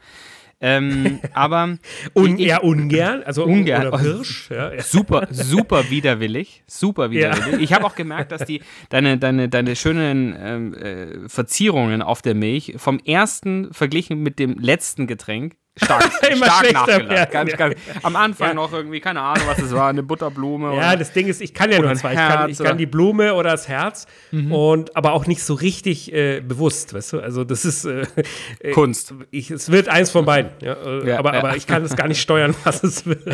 Ähm, aber Un, ich, eher ungern, also ungern. Oder Hirsch. Ja, ja. Super, super widerwillig, super widerwillig. Ja. Ich habe auch gemerkt, dass die deine, deine, deine schönen ähm, äh, Verzierungen auf der Milch vom ersten verglichen mit dem letzten Getränk stark, stark nachgelassen. Ganz, ganz, am Anfang ja. noch irgendwie, keine Ahnung, was es war, eine Butterblume. Ja, oder, das Ding ist, ich kann ja nur zwei. Ich kann, ich kann die Blume oder das Herz, mhm. und aber auch nicht so richtig äh, bewusst, weißt du? Also das ist äh, Kunst. Ich, es wird eins von beiden. Ja, äh, ja, aber, ja. aber ich kann es gar nicht steuern, was es wird.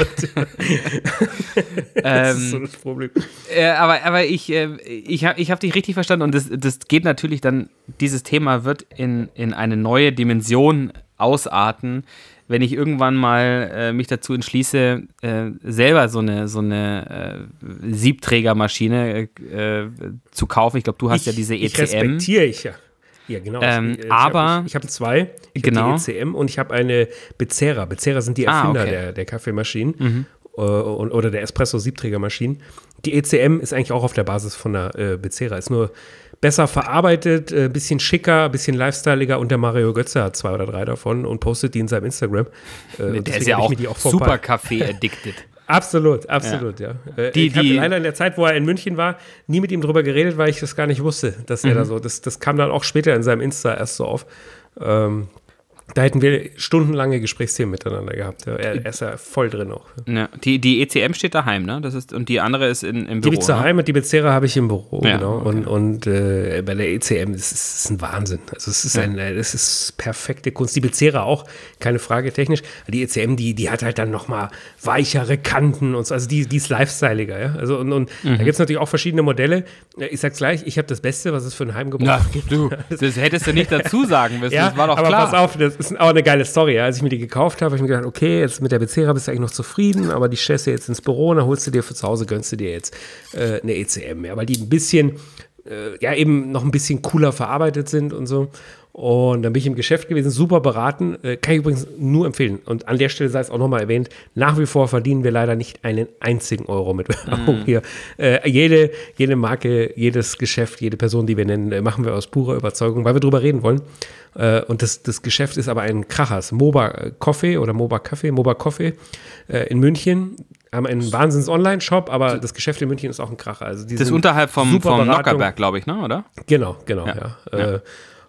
Das ist so das Problem. Äh, aber, aber ich, äh, ich habe ich hab dich richtig verstanden und das, das geht natürlich dann, dieses Thema wird in, in eine neue Dimension ausarten, wenn ich irgendwann mal äh, mich dazu entschließe, äh, selber so eine, so eine äh, Siebträgermaschine äh, zu kaufen. Ich glaube, du hast ich, ja diese E C M. Ich respektiere ich ja. Ja, genau. Ähm, ich, ich aber habe ich hab zwei. Ich genau. habe die E C M und ich habe eine Becerra. Becerra sind die Erfinder ah, okay. der, der Kaffeemaschinen mhm. äh, und, oder der Espresso-Siebträgermaschinen. Die E C M ist eigentlich auch auf der Basis von der äh, Becerra. Ist nur besser verarbeitet, ein äh, bisschen schicker, ein bisschen lifestyleiger und der Mario Götze hat zwei oder drei davon und postet die in seinem Instagram. Äh, der ist ja auch, auch super Kaffee-addicted. Absolut, absolut, ja. ja. Äh, die, ich habe leider in der Zeit, wo er in München war, nie mit ihm drüber geredet, weil ich das gar nicht wusste, dass mhm. er da so, das, das kam dann auch später in seinem Insta erst so auf. Ähm, Da hätten wir stundenlange Gesprächsthemen miteinander gehabt. Ja, er, er ist ja voll drin auch. Ja, die, die E C M steht daheim, ne? Das ist, und die andere ist in, im Büro. Die daheim ne? und die Becerra habe ich im Büro, ja, genau. Okay. Und, und äh, bei der E C M, das ist, das ist ein Wahnsinn. Also es ist ja. ein, das ist perfekte Kunst. Die Becerra auch, keine Frage technisch. Die E C M, die, die hat halt dann nochmal weichere Kanten und so. Also die, die ist lifestyleiger, ja. Also und, und mhm. da gibt es natürlich auch verschiedene Modelle. Ich sag's gleich, ich habe das Beste, was es für ein Heimgebrauch gibt. Du, das hättest du nicht dazu sagen müssen, ja, das war doch aber klar. Pass auf, das ist auch eine geile Story. Ja, als ich mir die gekauft habe, habe ich mir gedacht, okay, jetzt mit der Becerra bist du eigentlich noch zufrieden, aber die stellst du jetzt ins Büro und dann holst du dir für zu Hause, gönnst du dir jetzt äh, eine E C M, ja, weil die ein bisschen, äh, ja, eben noch ein bisschen cooler verarbeitet sind und so. Und dann bin ich im Geschäft gewesen, super beraten, äh, kann ich übrigens nur empfehlen. Und an der Stelle sei es auch nochmal erwähnt, nach wie vor verdienen wir leider nicht einen einzigen Euro mit Werbung mm. hier. Äh, jede, jede Marke, jedes Geschäft, jede Person, die wir nennen, äh, machen wir aus purer Überzeugung, weil wir drüber reden wollen. Äh, und das, das Geschäft ist aber ein Krachers. Moba Coffee oder Moba Kaffee, Moba Coffee äh, in München. Haben einen Wahnsinns-Online-Shop, aber das Geschäft in München ist auch ein Kracher. Also das ist unterhalb vom, vom Nockerberg, glaube ich, ne? Oder? Genau, genau, ja. ja. ja. Äh,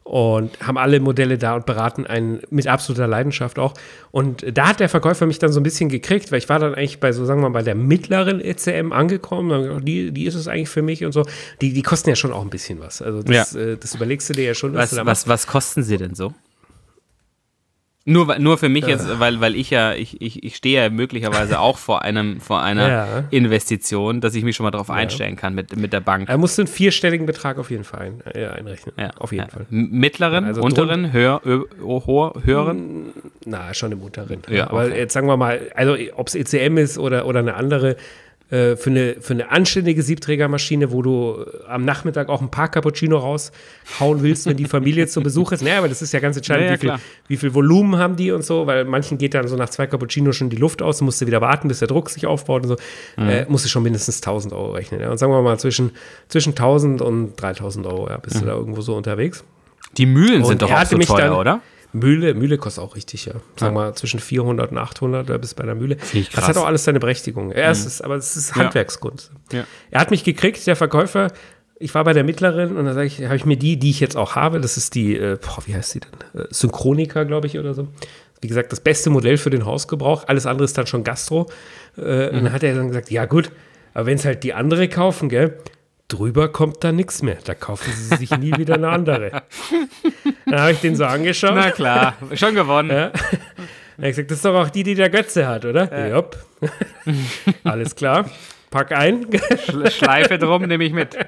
und haben alle Modelle da und beraten einen mit absoluter Leidenschaft auch. Und da hat der Verkäufer mich dann so ein bisschen gekriegt, weil ich war dann eigentlich bei so, sagen wir mal, bei der mittleren E C M angekommen. Dann gedacht, die, die ist es eigentlich für mich und so. Die, die kosten ja schon auch ein bisschen was. Also das, ja. äh, das überlegst du dir ja schon. Was, was, was, was kosten sie denn so? Nur, nur für mich jetzt, weil, weil ich ja, ich, ich, ich stehe ja möglicherweise auch vor einem, vor einer ja. Investition, dass ich mich schon mal darauf ja. einstellen kann mit, mit der Bank. Er muss einen vierstelligen Betrag auf jeden Fall ein, äh, einrechnen. Ja. Auf jeden ja. Fall. Mittleren, also unteren, höher, höher, höheren? Na, schon im unteren. Ja, aber okay. jetzt sagen wir mal, also ob es E C M ist oder, oder eine andere, äh, für, eine, für eine anständige Siebträgermaschine, wo du am Nachmittag auch ein paar Cappuccino raushauen willst, wenn die Familie zu Besuch ist. Naja, aber das ist ja ganz entscheidend, ja, ja, wie, viel, wie viel Volumen haben die und so, weil manchen geht dann so nach zwei Cappuccino schon die Luft aus, musst du wieder warten, bis der Druck sich aufbaut und so. Mhm. Äh, musst du schon mindestens tausend Euro rechnen. Ja. Und sagen wir mal zwischen, zwischen tausend und dreitausend Euro, ja, bist mhm. du da irgendwo so unterwegs. Die Mühlen und sind doch auch so teuer, dann, oder? Mühle, Mühle kostet auch richtig, ja. Sagen wir ja. mal zwischen vierhundert und achthundert, da bist du bei der Mühle. Das hat auch alles seine Berechtigung. Ja, es ist, aber es ist Handwerkskunst. Ja. Er hat mich gekriegt, der Verkäufer. Ich war bei der Mittleren und da sage ich, habe ich mir die, die ich jetzt auch habe, das ist die, äh, boah, wie heißt die denn? Äh, Synchronica, glaube ich, oder so. Wie gesagt, das beste Modell für den Hausgebrauch. Alles andere ist dann schon Gastro. Äh, mhm. Und dann hat er dann gesagt, ja gut, aber wenn es halt die andere kaufen, gell, drüber kommt da nichts mehr. Da kaufen sie sich nie wieder eine andere. Dann habe ich den so angeschaut. Na klar, schon gewonnen. Ja. Dann habe ich gesagt, das ist doch auch die, die der Götze hat, oder? Ja. Jupp. Alles klar. Pack ein. Schleife drum, nehme ich mit.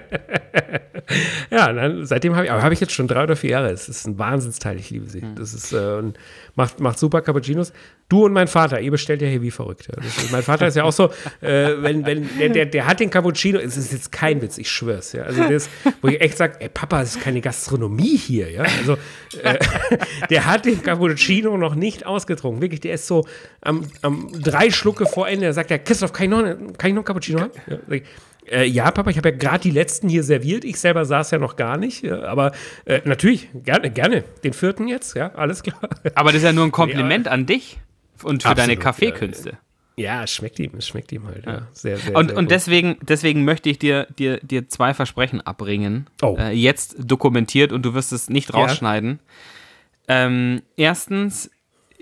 Ja, dann, seitdem habe ich, aber habe ich jetzt schon drei oder vier Jahre. Es ist ein Wahnsinnsteil, ich liebe sie. Das ist, äh, macht, macht super Cappuccinos. Du und mein Vater, ihr bestellt ja hier wie verrückt. Ja. Das ist, mein Vater ist ja auch so, äh, wenn, wenn, der, der, der hat den Cappuccino, es ist jetzt kein Witz, ich schwör's, ja. Also das, wo ich echt sage, ey Papa, es ist keine Gastronomie hier, ja. Also äh, der hat den Cappuccino noch nicht ausgetrunken. Wirklich, der ist so am, am drei Schlucke vor Ende, da sagt er, Christoph, kann ich noch, kann ich noch Cappuccino haben? Ja, ich, Äh, ja, Papa, ich habe ja gerade die letzten hier serviert. Ich selber saß ja noch gar nicht. Ja, aber äh, natürlich, gerne, gerne. Den vierten jetzt, ja, alles klar. Aber das ist ja nur ein Kompliment ja. an dich und für Absolut, deine Kaffeekünste. Ja, ja, es schmeckt ihm, es schmeckt ihm halt. Ja. Ja. Sehr, sehr, und sehr und deswegen, deswegen möchte ich dir, dir, dir zwei Versprechen abbringen. Oh. Äh, jetzt dokumentiert und du wirst es nicht rausschneiden. Ja. Ähm, erstens,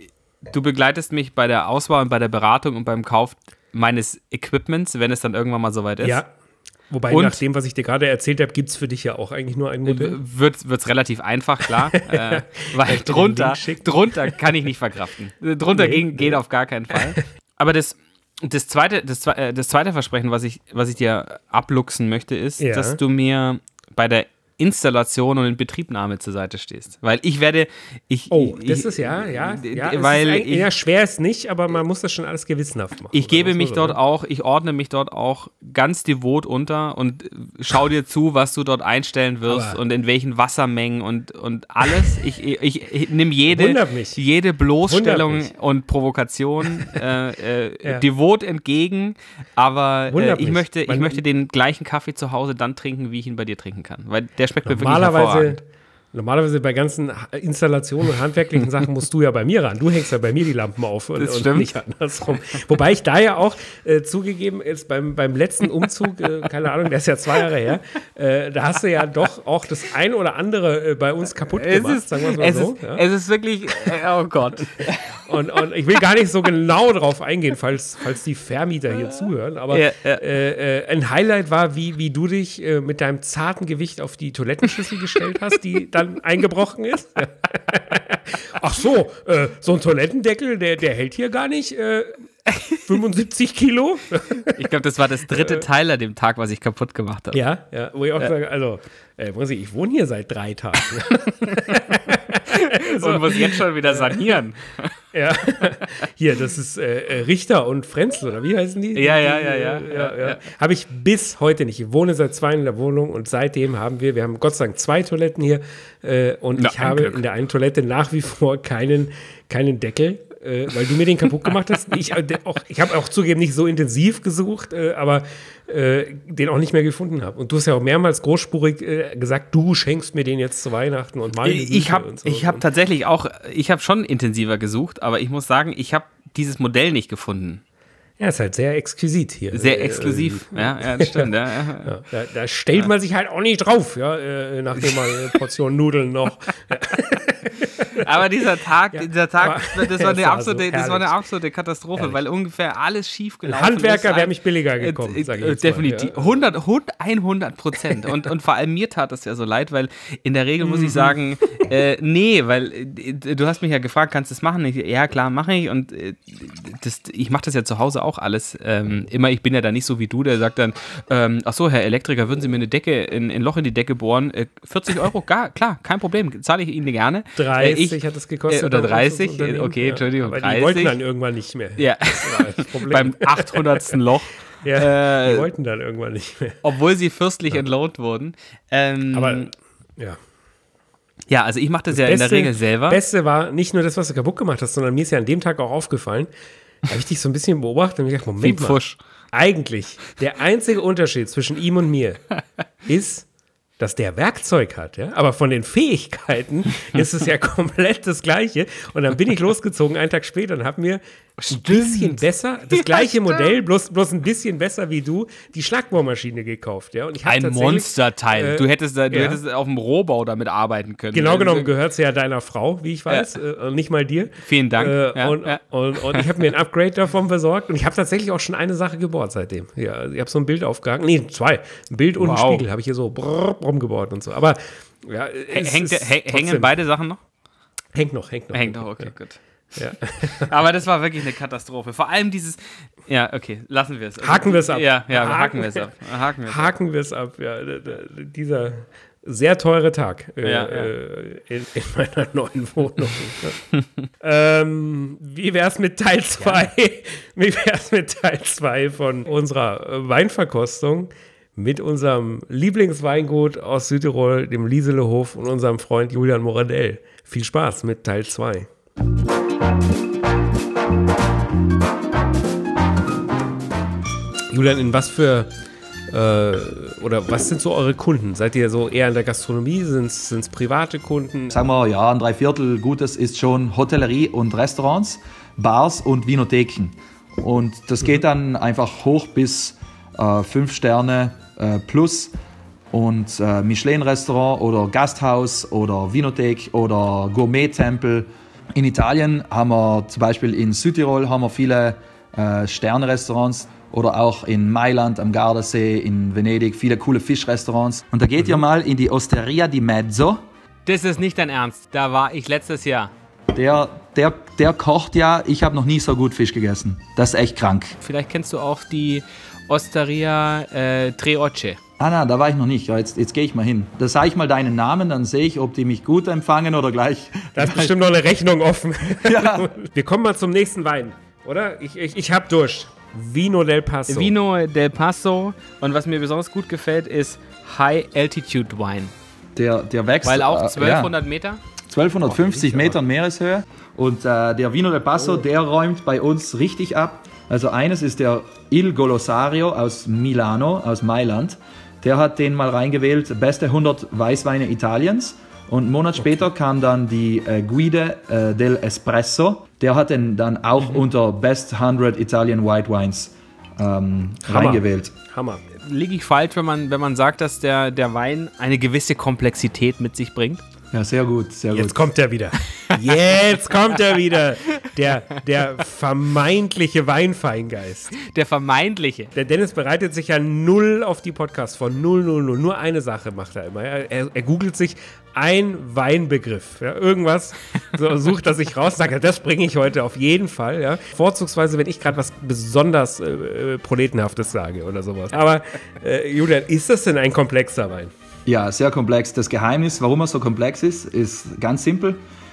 du begleitest mich bei der Auswahl und bei der Beratung und beim Kauf meines Equipments, wenn es dann irgendwann mal soweit ist. Ja, wobei und nach dem, was ich dir gerade erzählt habe, gibt es für dich ja auch eigentlich nur ein Modell. Wird es relativ einfach, klar. äh, weil drunter, drunter kann ich nicht verkraften. Drunter nee, ging, nee. geht auf gar keinen Fall. Aber das, das, zweite, das, das zweite Versprechen, was ich, was ich dir abluchsen möchte, ist, ja. dass du mir bei der Installation und Inbetriebnahme zur Seite stehst. Weil ich werde... Ich, oh, ich, das ist ja, ja, ja weil ist ich, ja, schwer ist nicht, aber man muss das schon alles gewissenhaft machen. Ich gebe mich so, dort oder? auch, ich ordne mich dort auch ganz devot unter und schau dir zu, was du dort einstellen wirst aber und in welchen Wassermengen und, und alles. Ich, ich, ich, ich nehme jede, jede Bloßstellung und Provokation äh, äh, ja. devot entgegen, aber äh, ich, möchte, ich möchte den gleichen Kaffee zu Hause dann trinken, wie ich ihn bei dir trinken kann. Weil der schmeckt mir wirklich hervorragend. Normalerweise bei ganzen Installationen und handwerklichen Sachen musst du ja bei mir ran. Du hängst ja bei mir die Lampen auf und, und nicht andersrum. Wobei ich da ja auch äh, zugegeben ist, beim, beim letzten Umzug, äh, keine Ahnung, der ist ja zwei Jahre her, äh, da hast du ja doch auch das ein oder andere äh, bei uns kaputt gemacht, es ist, sagen wir es mal es so. Ist, ja. Es ist wirklich, oh Gott. Und, und ich will gar nicht so genau drauf eingehen, falls, falls die Vermieter hier zuhören, aber ja, ja. Äh, äh, ein Highlight war, wie, wie du dich äh, mit deinem zarten Gewicht auf die Toilettenschüssel gestellt hast, die dann eingebrochen ist. Ach so, äh, so ein Toilettendeckel, der, der hält hier gar nicht äh, fünfundsiebzig Kilo. Ich glaube, das war das dritte Teil an dem Tag, was ich kaputt gemacht habe. Ja, ja, wo ich auch ja. sage, also, äh, muss ich, ich wohne hier seit drei Tagen. So. Und muss jetzt schon wieder sanieren. Ja, hier, das ist äh, Richter und Frenzel, oder wie heißen die? Ja, die, ja, ja, ja. ja, ja, ja. Habe ich bis heute nicht. Ich wohne seit zwei Jahren in der Wohnung und seitdem haben wir, wir haben Gott sei Dank zwei Toiletten hier äh, und Na, ich habe Glück. in der einen Toilette nach wie vor keinen, keinen Deckel. Äh, weil du mir den kaputt gemacht hast. Ich, äh, ich habe auch zugegeben nicht so intensiv gesucht, äh, aber äh, den auch nicht mehr gefunden habe. Und du hast ja auch mehrmals großspurig äh, gesagt, du schenkst mir den jetzt zu Weihnachten und meine Güte. Ich habe so. hab tatsächlich auch, ich habe schon intensiver gesucht, aber ich muss sagen, ich habe dieses Modell nicht gefunden. Ja, ist halt sehr exquisit hier. Sehr exklusiv, äh, ja, ja, das stimmt. Ja, ja. Ja, da, da stellt man sich halt auch nicht drauf, ja, äh, nachdem man eine Portion Nudeln noch. Aber dieser Tag, ja, dieser Tag, aber, das, war eine war absolute, so das war eine absolute Katastrophe, herrlich. Weil ungefähr alles schief gelaufen ist. Handwerker wäre mich billiger gekommen, äh, sag ich jetzt definitiv. Mal, ja. hundert, hundert Prozent. Und, und vor allem mir tat das ja so leid, weil in der Regel muss ich sagen, äh, nee, weil äh, du hast mich ja gefragt, kannst du das machen? Ich, ja, klar, mache ich. Und äh, das, ich mache das ja zu Hause auch alles. Ähm, immer, ich bin ja da nicht so wie du, der sagt dann, ähm, ach so, Herr Elektriker, würden Sie mir eine Decke, ein, ein Loch in die Decke bohren? Äh, vierzig Euro? Gar, klar, kein Problem, zahle ich Ihnen gerne. dreißig äh, ich, hat es gekostet. Äh, oder dreißig, okay, ja. Entschuldigung, aber dreißig. Die wollten dann irgendwann nicht mehr. Ja, beim achthundertsten Loch. Ja, äh, die wollten dann irgendwann nicht mehr. Obwohl sie fürstlich ja. entlohnt wurden. Ähm, aber, ja. Ja, also ich mache das, das ja Beste, in der Regel selber. Das Beste war nicht nur das, was du kaputt gemacht hast, sondern mir ist ja an dem Tag auch aufgefallen, da habe ich dich so ein bisschen beobachtet und ich dachte, Moment mal, eigentlich, der einzige Unterschied zwischen ihm und mir ist, dass der Werkzeug hat, ja, aber von den Fähigkeiten ist es ja komplett das Gleiche. Und dann bin ich losgezogen, einen Tag später, und habe mir ein bisschen besser, das gleiche ja, Modell, bloß, bloß ein bisschen besser wie du, die Schlagbohrmaschine gekauft, ja. Und ich ein Monsterteil. Äh, du hättest, du ja. hättest auf dem Rohbau damit arbeiten können. Genau genommen gehört es ja deiner Frau, wie ich weiß, ja. äh, nicht mal dir. Vielen Dank. Äh, ja, und, ja. Und, und, und ich habe mir ein Upgrade davon besorgt und ich habe tatsächlich auch schon eine Sache gebohrt seitdem. Ja, ich habe so ein Bild aufgehangen, nee, zwei. Ein Bild und wow. ein Spiegel habe ich hier so brrr, rumgebohrt und so. Aber ja, es, Hängt, es hängen trotzdem, beide Sachen noch? Hängt noch, hängt noch. Hängt noch, okay, ja. gut. Ja. Aber das war wirklich eine Katastrophe. Vor allem dieses, ja, okay, lassen wir es. Haken wir es ab. Ja, ja, haken, haken wir es ab. Haken wir es haken wir es ab, ja. Dieser sehr teure Tag äh, ja, ja. In, in meiner neuen Wohnung. ähm, wie wär's mit Teil zwei? Ja. Wie wär's mit Teil zwei von unserer Weinverkostung? Mit unserem Lieblingsweingut aus Südtirol, dem Lieselehof und unserem Freund Julian Moradell. Viel Spaß mit Teil zwei. Julian, in was für äh, oder was sind so eure Kunden? Seid ihr so eher in der Gastronomie? Sind es private Kunden? Sagen wir, ja, ein Dreiviertel Gutes ist schon Hotellerie und Restaurants, Bars und Vinotheken. Und das geht dann einfach hoch bis äh, fünf Sterne äh, plus und äh, Michelin-Restaurant oder Gasthaus oder Vinothek oder Gourmet-Tempel. In Italien haben wir zum Beispiel in Südtirol haben wir viele äh, Sterne-Restaurants oder auch in Mailand am Gardasee, in Venedig viele coole Fischrestaurants. Und da geht mhm. ihr mal in die Osteria di Mezzo. Das ist nicht dein Ernst, da war ich letztes Jahr. Der, der, der kocht ja, ich habe noch nie so gut Fisch gegessen. Das ist echt krank. Vielleicht kennst du auch die Osteria äh, Tre Ocche. Ah, na, da war ich noch nicht. Ja, jetzt jetzt gehe ich mal hin. Da sage ich mal deinen Namen, dann sehe ich, ob die mich gut empfangen oder gleich. Da ist bestimmt noch eine Rechnung offen. Ja. Wir kommen mal zum nächsten Wein, oder? Ich, ich, ich habe Durst. Vino del Paso. Vino del Paso. Und was mir besonders gut gefällt, ist High Altitude Wine. Der, der wächst. Weil auch zwölfhundert äh, ja. Meter? zwölfhundertfünfzig oh, Metern Meereshöhe. Und äh, der Vino del Paso, oh. der räumt bei uns richtig ab. Also eines ist der Il Golosario aus Milano, aus Mailand. Der hat den mal reingewählt, beste hundert Weißweine Italiens. Und einen Monat später okay. kam dann die äh, Guide äh, del Espresso. Der hat den dann auch mhm. unter Best hundert Italian White Wines ähm, reingewählt. Hammer. Liege ich falsch, wenn man, wenn man sagt, dass der, der Wein eine gewisse Komplexität mit sich bringt? Ja, sehr gut, sehr gut. Jetzt kommt er wieder. Jetzt kommt er wieder. Der, der vermeintliche Weinfeingeist. Der vermeintliche. Der Dennis bereitet sich ja null auf die Podcasts vor. Null, null, null. Nur eine Sache macht er immer. Er, er, er googelt sich ein Weinbegriff. Ja, irgendwas so, sucht er sich raus. Sagt er, das bringe ich heute auf jeden Fall. Ja. Vorzugsweise, wenn ich gerade was besonders äh, Proletenhaftes sage oder sowas. Aber äh, Julian, ist das denn ein komplexer Wein? Ja, sehr komplex. Das Geheimnis, warum er so komplex ist, ist ganz simpel.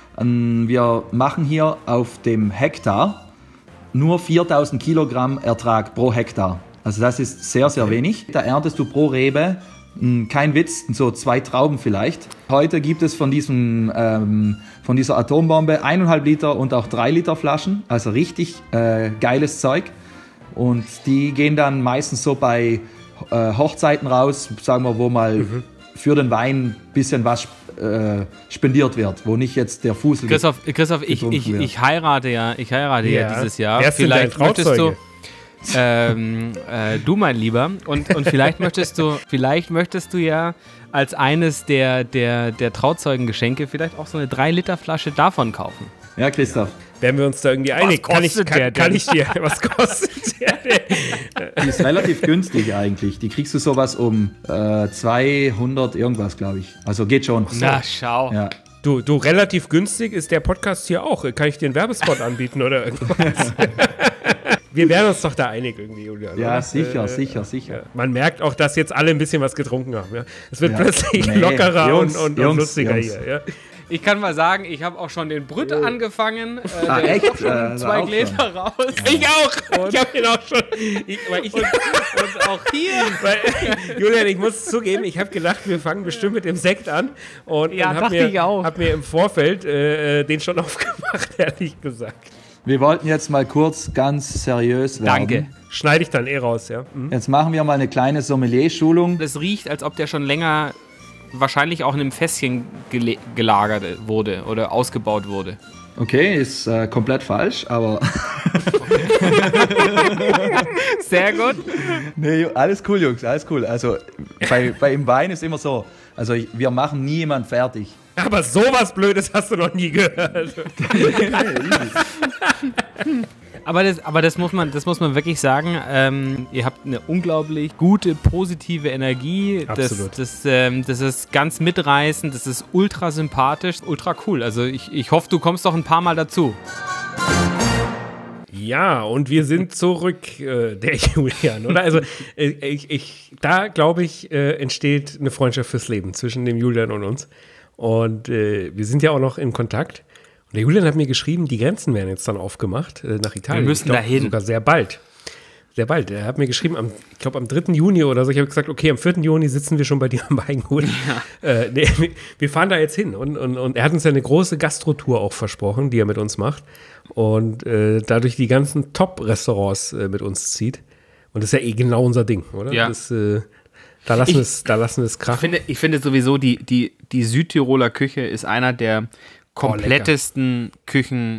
Wir machen hier auf dem Hektar nur viertausend Kilogramm Ertrag pro Hektar. Also das ist sehr, sehr wenig. Da erntest du pro Rebe, kein Witz, so zwei Trauben vielleicht. Heute gibt es von, diesem, ähm, von dieser Atombombe eineinhalb Liter und auch drei Liter Flaschen. Also richtig äh, geiles Zeug. Und die gehen dann meistens so bei äh, Hochzeiten raus, sagen wir, wo mal mhm. für den Wein ein bisschen was äh, spendiert wird, wo nicht jetzt der Fußel Christoph, Christoph ich, ich, ich heirate ja, ich heirate ja, ja dieses Jahr. Wer sind deine Trauzeuge? ähm, äh, du, mein Lieber. Und, und vielleicht möchtest du, vielleicht möchtest du ja als eines der, der, der Trauzeugengeschenke vielleicht auch so eine drei Liter Flasche davon kaufen. Ja, Christoph. Werden wir uns da irgendwie einig? Kann ich, kann, kann ich dir, was kostet der denn? Die ist relativ günstig eigentlich. Die kriegst du sowas um äh, zweihundert irgendwas, glaube ich. Also geht schon. Na, schau. Ja. Du, du, relativ günstig ist der Podcast hier auch. Kann ich dir einen Werbespot anbieten oder irgendwas? Wir werden uns doch da einig irgendwie, Julian. Ja, oder? sicher, äh, sicher, sicher. Ja. Man merkt auch, dass jetzt alle ein bisschen was getrunken haben. Ja? Es wird Ja. plötzlich Nee, lockerer Jungs, und, und, Jungs, und lustiger Jungs. hier. Ja? Ich kann mal sagen, ich habe auch schon den Brüt angefangen. Äh, Ah, der echt? hat schon Äh, zwei auch Gläser raus. Ich auch. Und- ich habe ihn auch schon. Ich, weil ich, Und auch hier. weil, Julian, ich muss zugeben, ich habe gedacht, wir fangen bestimmt mit dem Sekt an. Und, Ja, und habe dachte mir, ich auch. hab mir im Vorfeld äh, den schon aufgemacht, ehrlich gesagt. Wir wollten jetzt mal kurz ganz seriös werden. Danke. Schneide ich dann eh raus, ja. Mhm. Jetzt machen wir mal eine kleine Sommelier-Schulung. Das riecht, als ob der schon länger wahrscheinlich auch in einem Fässchen gele- gelagert wurde oder ausgebaut wurde. Okay, ist äh, komplett falsch, aber Sehr gut. nee, alles cool, Jungs, alles cool. Also bei, bei im Wein ist immer so, also ich, wir machen nie jemand fertig. Aber sowas Blödes hast du noch nie gehört. Aber das, aber das muss man, das muss man wirklich sagen. Ähm, ihr habt eine unglaublich gute, positive Energie. Absolut. Das, das, ähm, das ist ganz mitreißend. Das ist ultra sympathisch, ultra cool. Also ich, ich hoffe, du kommst doch ein paar Mal dazu. Ja, und wir sind zurück, äh, der Julian, oder? Also, äh, ich, ich, da, glaube ich, äh, entsteht eine Freundschaft fürs Leben zwischen dem Julian und uns. Und äh, wir sind ja auch noch in Kontakt. Und der Julian hat mir geschrieben, die Grenzen werden jetzt dann aufgemacht äh, nach Italien. Wir müssen Ich glaub, dahin. Sogar sehr bald. Sehr bald. Er hat mir geschrieben, am, ich glaube am dritten Juni oder so. Ich habe gesagt, okay, am vierten Juni sitzen wir schon bei dir am Weingut. Ja. Äh, nee, wir fahren da jetzt hin. Und, und, und er hat uns ja eine große Gastrotour auch versprochen, die er mit uns macht. Und äh, dadurch die ganzen Top-Restaurants äh, mit uns zieht. Und das ist ja eh genau unser Ding, oder? Ja. Das, äh, da lassen Ich- wir es, da lassen wir es Ich krachen. finde, ich finde sowieso, die, die, die Südtiroler Küche ist einer der komplettesten Küchen.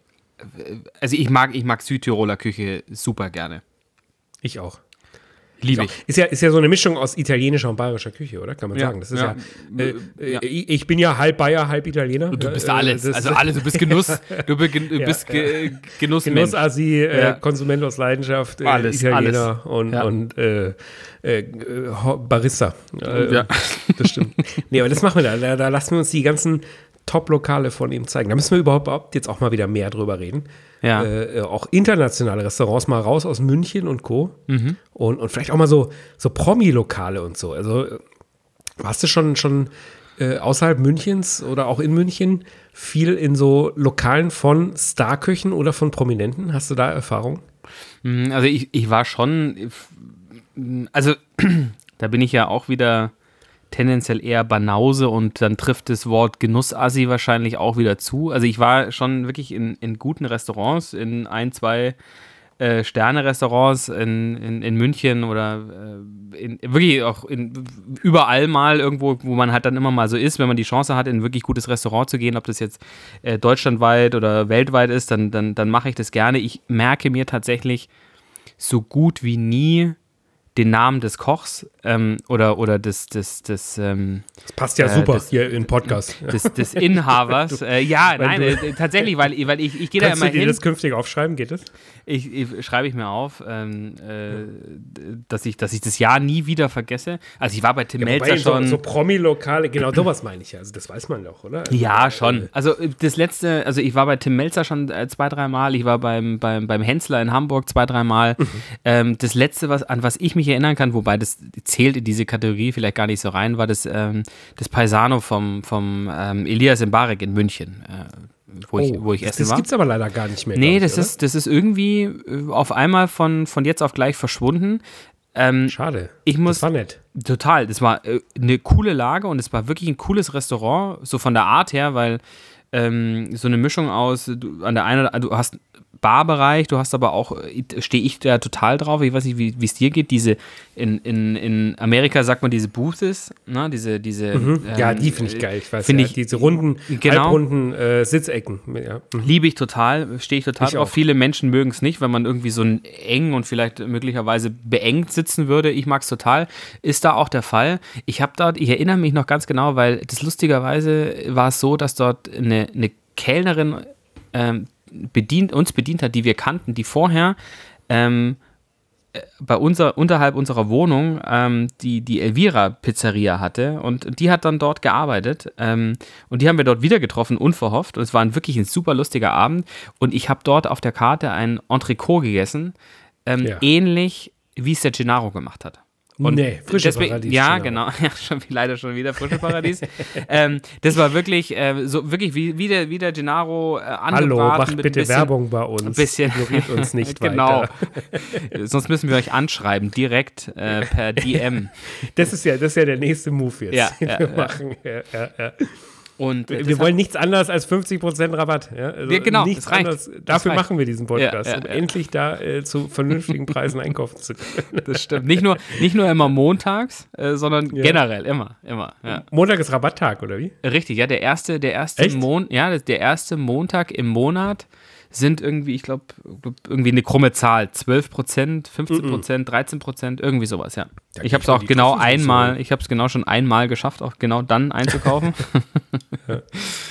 Also ich mag, ich mag Südtiroler Küche super gerne. Ich auch. Liebe ich. Ist ja, ist ja so eine Mischung aus italienischer und bayerischer Küche, oder? Kann man Ja, sagen. Das ist ja, ja. äh, äh, Ja. ich ich bin ja halb Bayer, halb Italiener. Du bist Äh, alles. das- Also alles. Du bist Genuss. Du bist, du Ja, bist ja. Ge Genussmensch. Genussassi, äh, Ja. Konsument aus Leidenschaft, äh, Alles, Italiener alles. und, Ja. und äh, äh, Ho- Barista. Äh, Ja. Das stimmt. Nee, aber das machen wir da. da. Da lassen wir uns die ganzen Top-Lokale von ihm zeigen. Da müssen wir überhaupt jetzt auch mal wieder mehr drüber reden. Ja. Äh, auch internationale Restaurants mal raus aus München und Co. Mhm. Und, und vielleicht auch mal so, so Promi-Lokale und so. Also äh, warst du schon, schon äh, außerhalb Münchens oder auch in München viel in so Lokalen von Starköchen oder von Prominenten? Hast du da Erfahrung? Mm, Also ich, ich war schon, also da bin ich ja auch wieder tendenziell eher Banause und dann trifft das Wort Genussassi wahrscheinlich auch wieder zu. Also ich war schon wirklich in, in guten Restaurants, in ein, zwei äh, Sterne-Restaurants in, in, in München oder äh, in, wirklich auch in, überall mal irgendwo, wo man halt dann immer mal so ist, wenn man die Chance hat, in ein wirklich gutes Restaurant zu gehen, ob das jetzt äh, deutschlandweit oder weltweit ist, dann, dann, dann mache ich das gerne. Ich merke mir tatsächlich so gut wie nie den Namen des Kochs ähm, oder, oder des, des, des, ähm, Das passt ja Äh, super das- hier im Podcast. des, des Inhabers. äh, ja, Weil nein, du- äh, tatsächlich, weil, weil ich, ich gehe da Kannst immer du dir hin. das künftig aufschreiben? Geht das? Ich, ich schreibe ich mir auf, ähm, äh, dass, ich, dass ich das Jahr nie wieder vergesse. Also ich war bei Tim Melzer Wobei schon. So, so Promi-Lokale, genau sowas meine ich ja. Also das weiß man doch, oder? Also, Ja, äh, schon. Also äh, das letzte, also ich war bei Tim Melzer schon äh, zwei, dreimal, ich war beim, beim, beim Hensler in Hamburg zwei, dreimal. Mhm. Ähm, das letzte, was, an was ich mich erinnern kann, wobei das zählt in diese Kategorie vielleicht gar nicht so rein, war das, ähm, das Paisano vom, vom ähm, Elias Mbarek in München, äh, wo, ich, wo ich das, essen das war. gibt es aber leider gar nicht mehr. Nee, glaub ich, das ist, das ist irgendwie äh, auf einmal von, von jetzt auf gleich verschwunden. Ähm, oder? Schade. ich muss- das war nett. Total, das war äh, eine coole Lage und es war wirklich ein cooles Restaurant, so von der Art her, weil ähm, so eine Mischung aus, du, an der einen, du hast Barbereich, du hast aber auch, stehe ich da total drauf, ich weiß nicht, wie es dir geht, diese, in, in, in Amerika sagt man diese Booths, ne, diese, diese. Mhm. Ähm, ja, die finde ich geil, ich weiß find ja, ich, diese runden, genau, halbrunden äh, Sitzecken. Ja. Mhm. Liebe ich total, stehe ich total ich drauf. Auch. Viele Menschen mögen es nicht, wenn man irgendwie so eng und vielleicht möglicherweise beengt sitzen würde. Ich mag es total. Ist da auch der Fall. Ich habe dort, ich erinnere mich noch ganz genau, weil das lustigerweise war es so, dass dort eine, eine Kellnerin ähm, bedient, uns bedient hat, die wir kannten, die vorher ähm, bei unser, unterhalb unserer Wohnung ähm, die, die Elvira-Pizzeria hatte und die hat dann dort gearbeitet ähm, und die haben wir dort wieder getroffen, unverhofft, und es war ein, wirklich ein super lustiger Abend und ich habe dort auf der Karte ein Entrecot gegessen, ähm, ja. ähnlich wie es der Gennaro gemacht hat. Und nee, frische deswegen, Paradies. Ja, genau, genau. Ja, schon, leider schon wieder frische Paradies. ähm, das war wirklich, äh, so wirklich wie, wie, der, wie der Gennaro äh, angebraten. Hallo, macht mit bitte bisschen, Werbung bei uns. Ein bisschen. Ignoriert uns nicht genau. weiter. Sonst müssen wir euch anschreiben, direkt äh, per D M. Das ist ja, das ist ja der nächste Move jetzt, ja, den ja, wir ja. machen. Ja, ja, ja. Und, wir wir wollen nichts anderes als fünfzig Prozent Rabatt. Ja? Also ja, genau, nichts das reicht. anderes. Dafür das machen wir diesen Podcast, ja, ja, um ja. endlich da äh, zu vernünftigen Preisen einkaufen zu können. Das stimmt. Nicht nur, nicht nur immer montags, äh, sondern ja. generell immer. immer ja. Montag ist Rabatttag, oder wie? Richtig, ja, der erste, der erste Mon- ja, der erste Montag im Monat sind irgendwie, ich glaube, irgendwie eine krumme Zahl. zwölf Prozent, fünfzehn Prozent, dreizehn Prozent, irgendwie sowas, ja. Da ich habe es auch genau einmal, ich habe es genau schon einmal geschafft, auch genau dann einzukaufen. ja.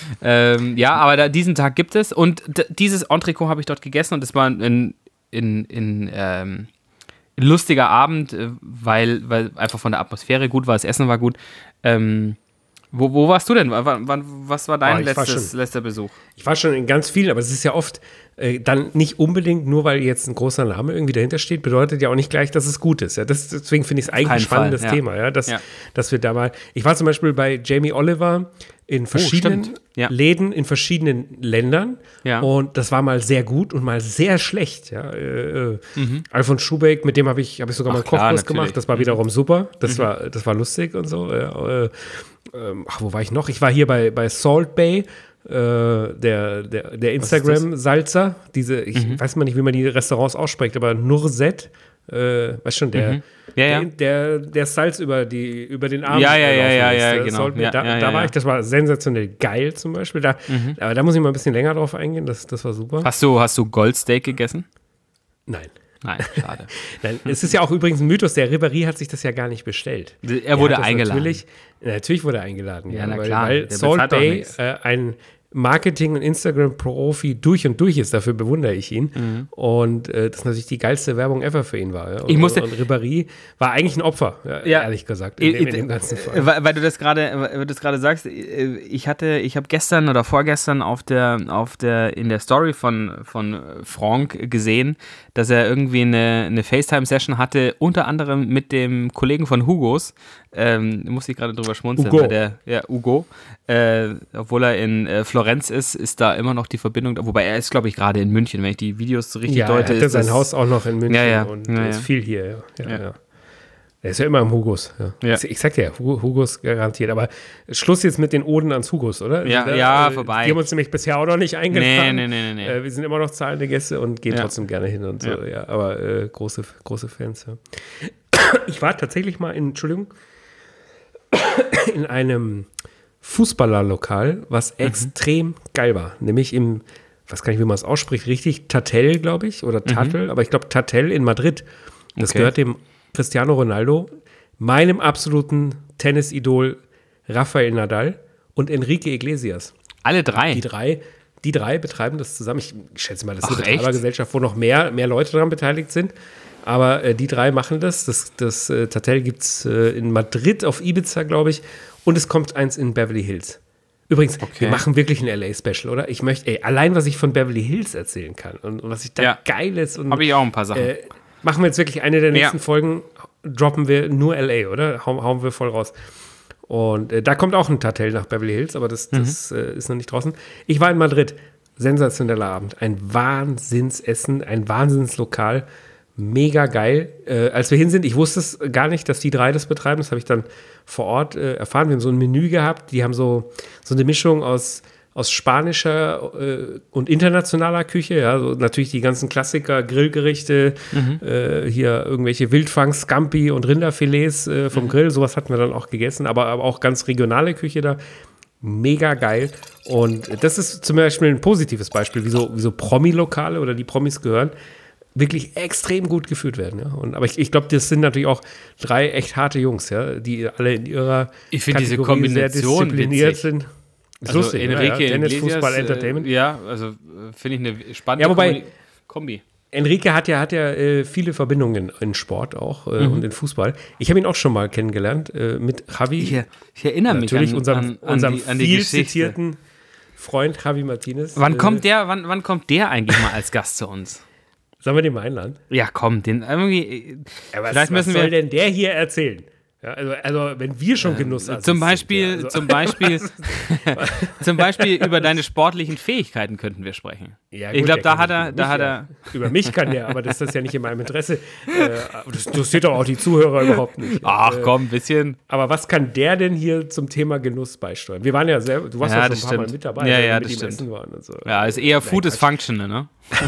ähm, ja, aber da, diesen Tag gibt es und d- dieses Entrecot habe ich dort gegessen und es war ein, in, in, ähm, ein lustiger Abend, weil, weil einfach von der Atmosphäre gut war, das Essen war gut. Ähm, Wo, wo warst du denn? Wann, wann, was war dein oh, letztes, war letzter Besuch? Ich war schon in ganz vielen, aber es ist ja oft äh, dann nicht unbedingt, nur weil jetzt ein großer Name irgendwie dahinter steht, bedeutet ja auch nicht gleich, dass es gut ist. Ja? Das, deswegen finde ich es eigentlich ein spannendes Fall, ja. Thema, ja? Dass, ja. dass wir da mal. Ich war zum Beispiel bei Jamie Oliver in verschiedenen oh, ja. Läden, in verschiedenen Ländern. Ja. Und das war mal sehr gut und mal sehr schlecht. Ja? Äh, mhm. Alfons Schubeck, mit dem habe ich, hab ich sogar Ach, mal einen Kochkurs gemacht. Das war mhm. wiederum super. Das, mhm. war, das war lustig und so. Ja, äh, Ach, wo war ich noch? Ich war hier bei, bei Salt Bay, äh, der, der, der Instagram-Salzer. Diese, ich mhm. weiß mal nicht, wie man die Restaurants ausspricht, aber Nurset, äh, weißt schon, der, mhm. ja, ja. der, der, der Salz über, die, über den Arm ja, ja, ja, ja, ja, ist. genau. Bay, ja, da, ja, ja, da war ja. ich, das war sensationell geil zum Beispiel. Da, mhm. Aber da muss ich mal ein bisschen länger drauf eingehen, das, das war super. Hast du, hast du Goldsteak gegessen? Nein. Nein, schade. Nein, es ist ja auch übrigens ein Mythos, der Ribéry hat sich das ja gar nicht bestellt. Er wurde er eingeladen. Natürlich, natürlich wurde er eingeladen. Ja, ja, na weil, klar. weil Salt Bay äh, ein Marketing- und Instagram-Profi durch und durch ist, dafür bewundere ich ihn. Mhm. Und äh, das natürlich die geilste Werbung ever für ihn war. Ja? Und, ich musste, und Ribéry war eigentlich ein Opfer, ja, ja, ehrlich gesagt, in, in, in dem ganzen Fall. Weil, weil du das gerade das gerade sagst, ich hatte, ich habe gestern oder vorgestern auf der, auf der, in der Story von, von Franck gesehen, dass er irgendwie eine, eine FaceTime-Session hatte, unter anderem mit dem Kollegen von Hugos. Ähm, muss ich gerade drüber schmunzeln, Hugo. Weil der, ja, Hugo, äh, obwohl er in äh, Florenz ist, ist da immer noch die Verbindung, wobei er ist, glaube ich, gerade in München, wenn ich die Videos so richtig ja, deute. Er hatte ist sein das, Haus auch noch in München ja, ja, und ja, ist ja. viel hier. Ja, ja, Ja. ja. Er ist ja immer im Hugos. Ja. Ja. Ich sag dir, Hugos garantiert. Aber Schluss jetzt mit den Oden ans Hugos, oder? Ja, da, ja äh, vorbei. Die haben uns nämlich bisher auch noch nicht eingeladen. Nee, nee, nee, nee. Äh, wir sind immer noch zahlende Gäste und gehen Ja. trotzdem gerne hin und so. Ja. Ja, aber äh, große, große Fans. Ja. Ich war tatsächlich mal in, Entschuldigung, in einem Fußballerlokal, was mhm. extrem geil war. Nämlich im, was kann ich, wie man es ausspricht, richtig, Tatel, glaube ich, oder Tatel, mhm. aber ich glaube Tatel in Madrid. Das Okay. gehört dem Cristiano Ronaldo, meinem absoluten Tennisidol Rafael Nadal und Enrique Iglesias. Alle drei? Die drei, die drei betreiben das zusammen. Ich schätze mal, das ist Ach, eine echt? Betreibergesellschaft, wo noch mehr, mehr Leute daran beteiligt sind. Aber äh, die drei machen das. Das, das äh, Tatel gibt es äh, in Madrid, auf Ibiza, glaube ich. Und es kommt eins in Beverly Hills. Übrigens, Okay. wir machen wirklich ein L A-Special, oder? Ich möchte, ey, allein was ich von Beverly Hills erzählen kann und, und was ich da Ja. geil ist. Und Habe ich auch ein paar Sachen. äh, machen wir jetzt wirklich eine der nächsten Ja. Folgen, droppen wir nur L A, oder? Hauen, hauen wir voll raus. Und äh, da kommt auch ein Tatel nach Beverly Hills, aber das, das äh, ist noch nicht draußen. Ich war in Madrid. Sensationeller Abend. Ein Wahnsinnsessen, ein Wahnsinnslokal. Mega geil. Äh, als wir hin sind, ich wusste es gar nicht, dass die drei das betreiben. Das habe ich dann vor Ort äh, erfahren. Wir haben so ein Menü gehabt. Die haben so, so eine Mischung aus, aus spanischer äh, und internationaler Küche. Ja, so natürlich die ganzen Klassiker, Grillgerichte, mhm. äh, hier irgendwelche Wildfang, Scampi und Rinderfilets äh, vom mhm. Grill. Sowas hatten wir dann auch gegessen, aber, aber auch ganz regionale Küche da. Mega geil. Und das ist zum Beispiel ein positives Beispiel, wie so, wie so Promi-Lokale oder die Promis gehören, wirklich extrem gut geführt werden. Ja? Und, aber ich, ich glaube, das sind natürlich auch drei echt harte Jungs, ja, die alle in ihrer ich finde diese Kombination sehr diszipliniert witzig. sind. Also lustig, Enrique, ja, Tennis, Iglesias, Fußball, Entertainment. Äh, ja, also finde ich eine spannende ja, wobei, Kombi. Enrique hat ja, hat ja äh, viele Verbindungen in Sport auch äh, mhm. und in Fußball. Ich habe ihn auch schon mal kennengelernt äh, mit Javi. Ich, ich erinnere mich natürlich an, unserem, an, an unserem die, an die viel Geschichte. zitierten Freund Javi Martinez. Wann äh, kommt der, wann, wann kommt der eigentlich mal als Gast zu uns? Sollen wir den mal einladen? Ja, komm, den irgendwie. Ja, was, vielleicht müssen was wir. soll denn der hier erzählen? Ja, also, also, wenn wir schon Genuss äh, zum Beispiel, ja, also. zum Beispiel, zum Beispiel über deine sportlichen Fähigkeiten könnten wir sprechen. Ja, gut, ich glaube, da hat er, mich, da hat ja. er. Über mich kann der, aber das ist ja nicht in meinem Interesse. Äh, das interessiert doch auch die Zuhörer überhaupt nicht. Ach, äh, komm, ein bisschen. Aber was kann der denn hier zum Thema Genuss beisteuern? Wir waren ja selber, du warst ja, ja schon ein paar stimmt. Mal mit dabei, ja, wenn ja, wir mit das ihm stimmt. essen waren und so. Ja, ist eher Food Nein, is Functional, ne?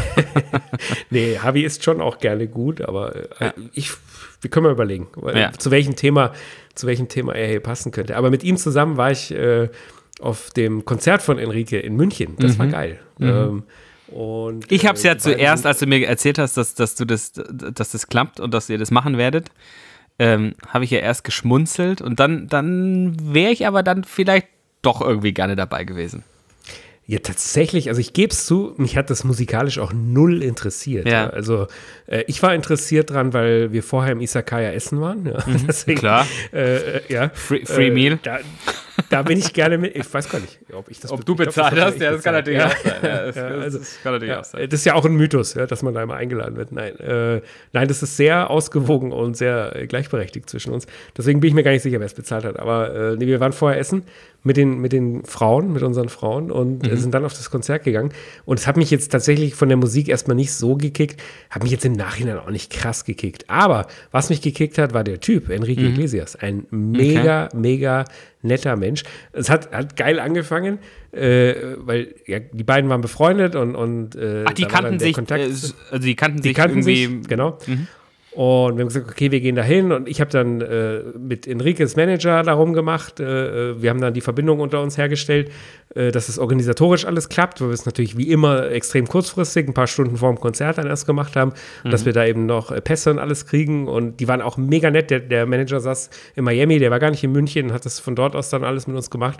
Nee, Javi ist schon auch gerne gut, aber äh, Ja. ich, wir können mal überlegen, Ja. zu welchem Thema, zu welchem Thema er hier passen könnte. Aber mit ihm zusammen war ich äh, auf dem Konzert von Enrique in München. Das Mhm. war geil. Mhm. Ähm, und, Ich habe es äh, ja die beiden zuerst, sind- als du mir erzählt hast, dass, dass du das, dass das klappt und dass ihr das machen werdet, ähm, habe ich ja erst geschmunzelt und dann, dann wäre ich aber dann vielleicht doch irgendwie gerne dabei gewesen. Ja, tatsächlich, also ich gebe es zu, mich hat das musikalisch auch null interessiert. Ja. Ja. Also äh, ich war interessiert dran, weil wir vorher im Isakaya essen waren. Ja. Mhm, Deswegen, klar. Äh, ja. Free, free äh, Meal. Da, da bin ich gerne mit. Ich weiß gar nicht, ob ich das Ob be- du ich glaub, bezahlt das hast, ja, das kann bezahlt. natürlich Ja. auch sein. Ja, das, Ja, das, also, das kann natürlich ja, auch sein. das ist ja auch ein Mythos, ja, dass man da immer eingeladen wird. Nein, äh, nein, das ist sehr ausgewogen und sehr äh, gleichberechtigt zwischen uns. Deswegen bin ich mir gar nicht sicher, wer es bezahlt hat. Aber äh, nee, wir waren vorher essen mit den, mit den Frauen, mit unseren Frauen und Mhm. äh, sind dann auf das Konzert gegangen. Und es hat mich jetzt tatsächlich von der Musik erstmal nicht so gekickt, hat mich jetzt im Nachhinein auch nicht krass gekickt. Aber was mich gekickt hat, war der Typ, Enrique Mhm. Iglesias. Ein mega, okay. mega netter Mensch. Es hat, hat geil angefangen, äh, weil ja, die beiden waren befreundet und, und äh, Ach, die da war dann kannten der sich, Kontakt. äh, also die kannten Die sich kannten irgendwie. sich, genau. Und wir haben gesagt, okay, wir gehen da hin. Und ich habe dann äh, mit Enriques Manager darum gemacht. Äh, wir haben dann die Verbindung unter uns hergestellt, äh, dass es organisatorisch alles klappt, weil wir es natürlich wie immer extrem kurzfristig, ein paar Stunden vor dem Konzert dann erst gemacht haben. Und dass wir da eben noch äh, Pässe und alles kriegen. Und die waren auch mega nett. Der, der Manager saß in Miami, der war gar nicht in München, hat das von dort aus dann alles mit uns gemacht.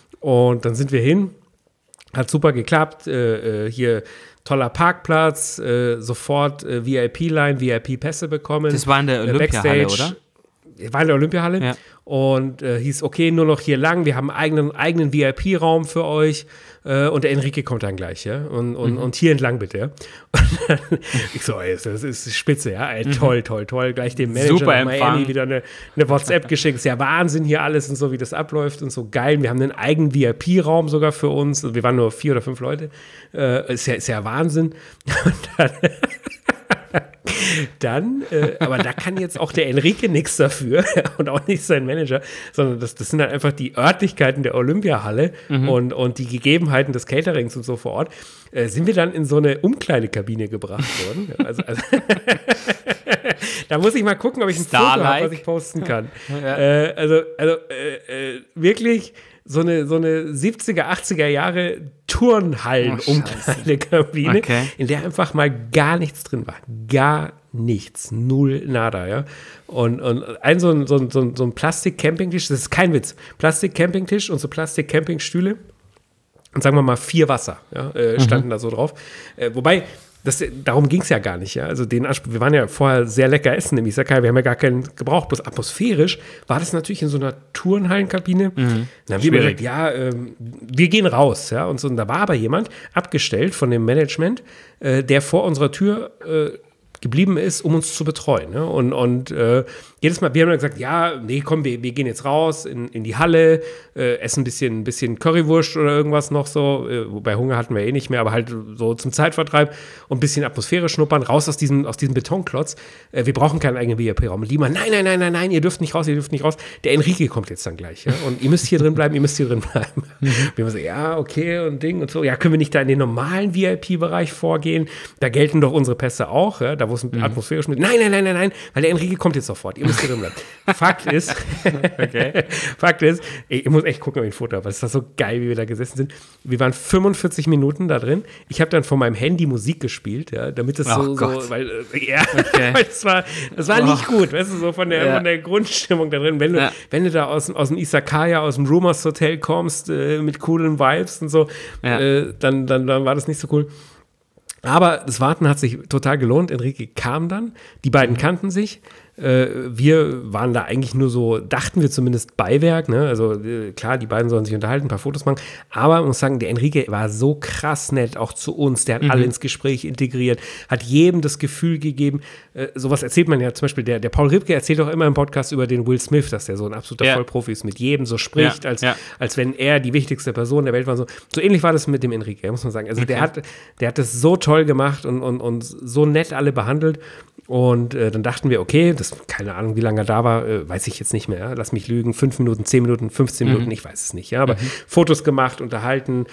Und dann sind wir hin. Hat super geklappt. Äh, äh, hier toller Parkplatz, äh, sofort äh, V I P-Line, V I P-Pässe bekommen. Das war in der Olympiahalle, Backstage, oder? War in der Olympiahalle. Ja. Und äh, hieß, okay, nur noch hier lang, wir haben einen eigenen, eigenen V I P-Raum für euch. Äh, und der Enrique kommt dann gleich, ja. Und, und, mhm. und hier entlang bitte, ja. Und dann, ich so, ey, das ist spitze, ja. Ey, toll, toll, toll. Gleich dem Manager Super in Miami wieder eine, eine WhatsApp geschickt. Ist ja Wahnsinn hier alles und so, wie das abläuft und so geil. Wir haben einen eigenen V I P-Raum sogar für uns. Wir waren nur vier oder fünf Leute. Äh, ist, ja, ist ja Wahnsinn. Und dann Dann, äh, aber da kann jetzt auch der Enrique nichts dafür und auch nicht sein Manager, sondern das, das sind halt einfach die Örtlichkeiten der Olympiahalle mhm. und, und die Gegebenheiten des Caterings und so vor Ort. Äh, sind wir dann in so eine Umkleidekabine gebracht worden. Also, also da muss ich mal gucken, ob ich ein Starlike. Foto habe, was ich posten kann. Ja. Äh, also also äh, äh, wirklich so eine, so eine siebziger, achtziger Jahre Turnhallen-Umkleidekabine, okay. in der einfach mal gar nichts drin war. Gar nichts. Null, nada, ja. Und, und ein so ein, so ein, so ein, so ein Plastik-Campingtisch, das ist kein Witz, Plastik-Campingtisch und so Plastik-Campingstühle und sagen wir mal vier Wasser, ja, äh, standen mhm. da so drauf. Äh, wobei, das, darum ging es ja gar nicht, ja. Also den wir waren ja vorher sehr lecker essen im Isakaya, wir haben ja gar keinen gebraucht, bloß atmosphärisch war das natürlich in so einer Turnhallenkabine. Mhm. Dann haben wir gesagt, ja, ähm, wir gehen raus, ja. Und, so, und da war aber jemand abgestellt von dem Management, äh, der vor unserer Tür äh, geblieben ist, um uns zu betreuen. Ne? Und, und äh, jedes Mal, wir haben dann gesagt, ja, nee, komm, wir, wir gehen jetzt raus in, in die Halle, äh, essen ein bisschen, ein bisschen Currywurst oder irgendwas noch so, äh, wobei Hunger hatten wir eh nicht mehr, aber halt so zum Zeitvertreib und ein bisschen Atmosphäre schnuppern, raus aus diesem, aus diesem Betonklotz. Äh, wir brauchen keinen eigenen V I P-Raum. Und Lima, nein, nein, nein, nein, nein, ihr dürft nicht raus, ihr dürft nicht raus. Der Enrique kommt jetzt dann gleich, ja, und ihr müsst hier drin bleiben, ihr müsst hier drin bleiben. Mhm. Wir haben so, ja, okay, und Ding und so, ja, können wir nicht da in den normalen V I P-Bereich vorgehen? Da gelten doch unsere Pässe auch, ja, da wo es mhm. Atmosphäre schnuppert. Nein, nein, nein, nein, nein, weil der Enrique kommt jetzt sofort, ihr müsst hier drin bleiben. Fakt ist, okay. Fakt ist, ey, ich muss echt gucken, ob ich ein Foto habe, weil es war so geil, wie wir da gesessen sind. Wir waren fünfundvierzig Minuten da drin. Ich habe dann von meinem Handy Musik gespielt, ja, damit es so, so, weil, äh, ja, okay. weil es war, das war oh. nicht gut, weißt du, so von der, ja. von der Grundstimmung da drin. Wenn du, ja. wenn du da aus, aus dem Isakaya, aus dem Rumors Hotel kommst, äh, mit coolen Vibes und so, ja. äh, dann, dann, dann war das nicht so cool. Aber das Warten hat sich total gelohnt. Enrique kam dann, die beiden kannten sich. Wir waren da eigentlich nur so, dachten wir zumindest Beiwerk, ne? Also klar, die beiden sollen sich unterhalten, ein paar Fotos machen, aber ich muss sagen, der Enrique war so krass nett, auch zu uns, der hat mhm. alle ins Gespräch integriert, hat jedem das Gefühl gegeben, äh, sowas erzählt man ja zum Beispiel, der, der Paul Ripke erzählt auch immer im Podcast über den Will Smith, dass der so ein absoluter ja. Vollprofi ist, mit jedem so spricht, ja. Als, ja. als wenn er die wichtigste Person der Welt war. So, so ähnlich war das mit dem Enrique, muss man sagen. Also okay. der hat, der hat das so toll gemacht und, und, und so nett alle behandelt. Und äh, dann dachten wir, okay, das, keine Ahnung, wie lange er da war, äh, weiß ich jetzt nicht mehr. Ja? Lass mich lügen, fünf Minuten, zehn Minuten, fünfzehn mhm. Minuten, ich weiß es nicht. Ja? Aber mhm. Fotos gemacht, unterhalten,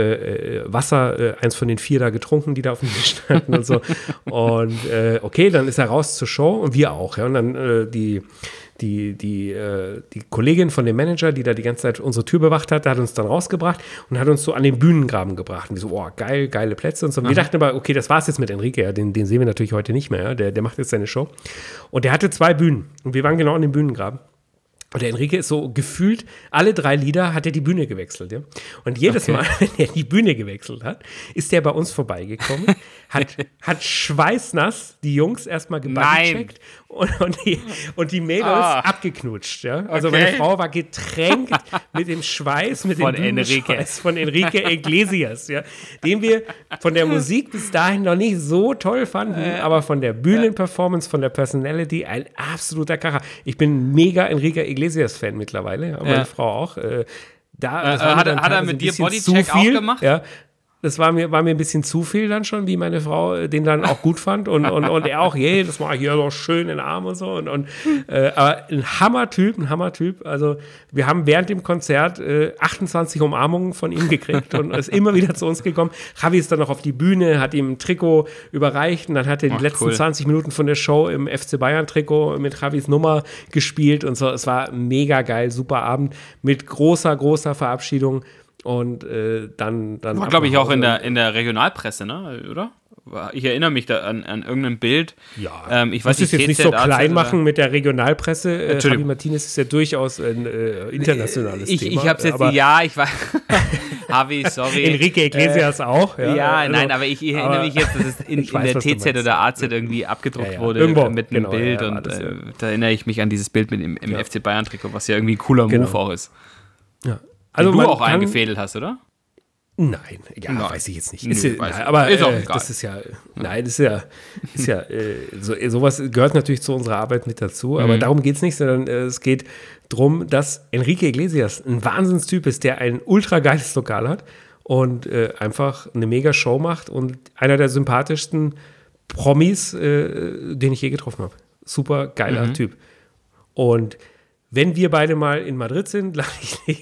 äh, Wasser, äh, eins von den vier da getrunken, die da auf dem Tisch standen und so. Und äh, okay, dann ist er raus zur Show und wir auch. Ja? Und dann äh, die Die, die, äh, die Kollegin von dem Manager, die da die ganze Zeit unsere Tür bewacht hat, hat uns dann rausgebracht und hat uns so an den Bühnengraben gebracht. Und wir so, oh, geil, geile Plätze und so. Und wir dachten aber, okay, das war's jetzt mit Enrique, ja, den, den sehen wir natürlich heute nicht mehr, ja. der, der macht jetzt seine Show. Und der hatte zwei Bühnen und wir waren genau an dem Bühnengraben. Und der Enrique ist so gefühlt, alle drei Lieder hat er die Bühne gewechselt. Ja? Und jedes okay. Mal, wenn er die Bühne gewechselt hat, ist der bei uns vorbeigekommen, hat, hat schweißnass die Jungs erstmal gebodycheckt und, und, die, und die Mädels oh. abgeknutscht. Ja? Also okay. meine Frau war getränkt mit dem Schweiß, mit von dem Enrique. von Enrique Iglesias, ja? Den wir von der Musik bis dahin noch nicht so toll fanden, äh, aber von der Bühnenperformance, von der Personality ein absoluter Kracher. Ich bin mega Enrique Iglesias-Fan mittlerweile, ja, meine ja. Frau auch. Äh, da, äh, hat, hat er mit dir Bodycheck auch gemacht? Ja. Das war mir, war mir ein bisschen zu viel dann schon, wie meine Frau den dann auch gut fand. Und, und, und er auch, je, das mache ich hier so schön in den Arm und so. Und, und, äh, aber ein Hammertyp, ein Hammertyp. Also wir haben während dem Konzert äh, achtundzwanzig Umarmungen von ihm gekriegt und ist immer wieder zu uns gekommen. Javi ist dann noch auf die Bühne, hat ihm ein Trikot überreicht und dann hat er die Ach, letzten cool. zwanzig Minuten von der Show im F C Bayern-Trikot mit Javis Nummer gespielt und so. Es war mega geil, super Abend mit großer, großer Verabschiedung. Und äh, dann, dann war, glaube ich, auch in der, in der Regionalpresse, ne? Oder? Ich erinnere mich da an, an irgendein Bild. Ja, ähm, ich weiß nicht, jetzt nicht so klein machen mit der Regionalpresse. Äh, Javi Martinez ist ja durchaus ein äh, internationales ich, Thema. Ich habe es jetzt, ja, ich war, Javi, sorry. Enrique Iglesias äh, auch. Ja, ja also, nein, aber ich erinnere aber, mich jetzt, dass es in, in weiß, der T Z oder A Z irgendwie abgedruckt ja, ja. wurde Irgendwo. mit einem genau, Bild. Ja, und das, äh, da erinnere ich mich an dieses Bild mit im, im ja. F C Bayern-Trikot, was ja irgendwie ein cooler genau. Move auch ist. Ja. Also du auch eingefädelt hast, oder? Nein, ja, nein. weiß ich jetzt nicht. Ist Nö, ja, nein, aber ist äh, das ist ja, nein, das ist ja, ist ja äh, so, sowas gehört natürlich zu unserer Arbeit mit dazu, aber mhm. darum geht es nicht, sondern äh, es geht darum, dass Enrique Iglesias ein Wahnsinnstyp ist, der ein ultra geiles Lokal hat und äh, einfach eine mega Show macht und einer der sympathischsten Promis, äh, den ich je getroffen habe. Super geiler mhm. Typ. Und wenn wir beide mal in Madrid sind, lade ich dich.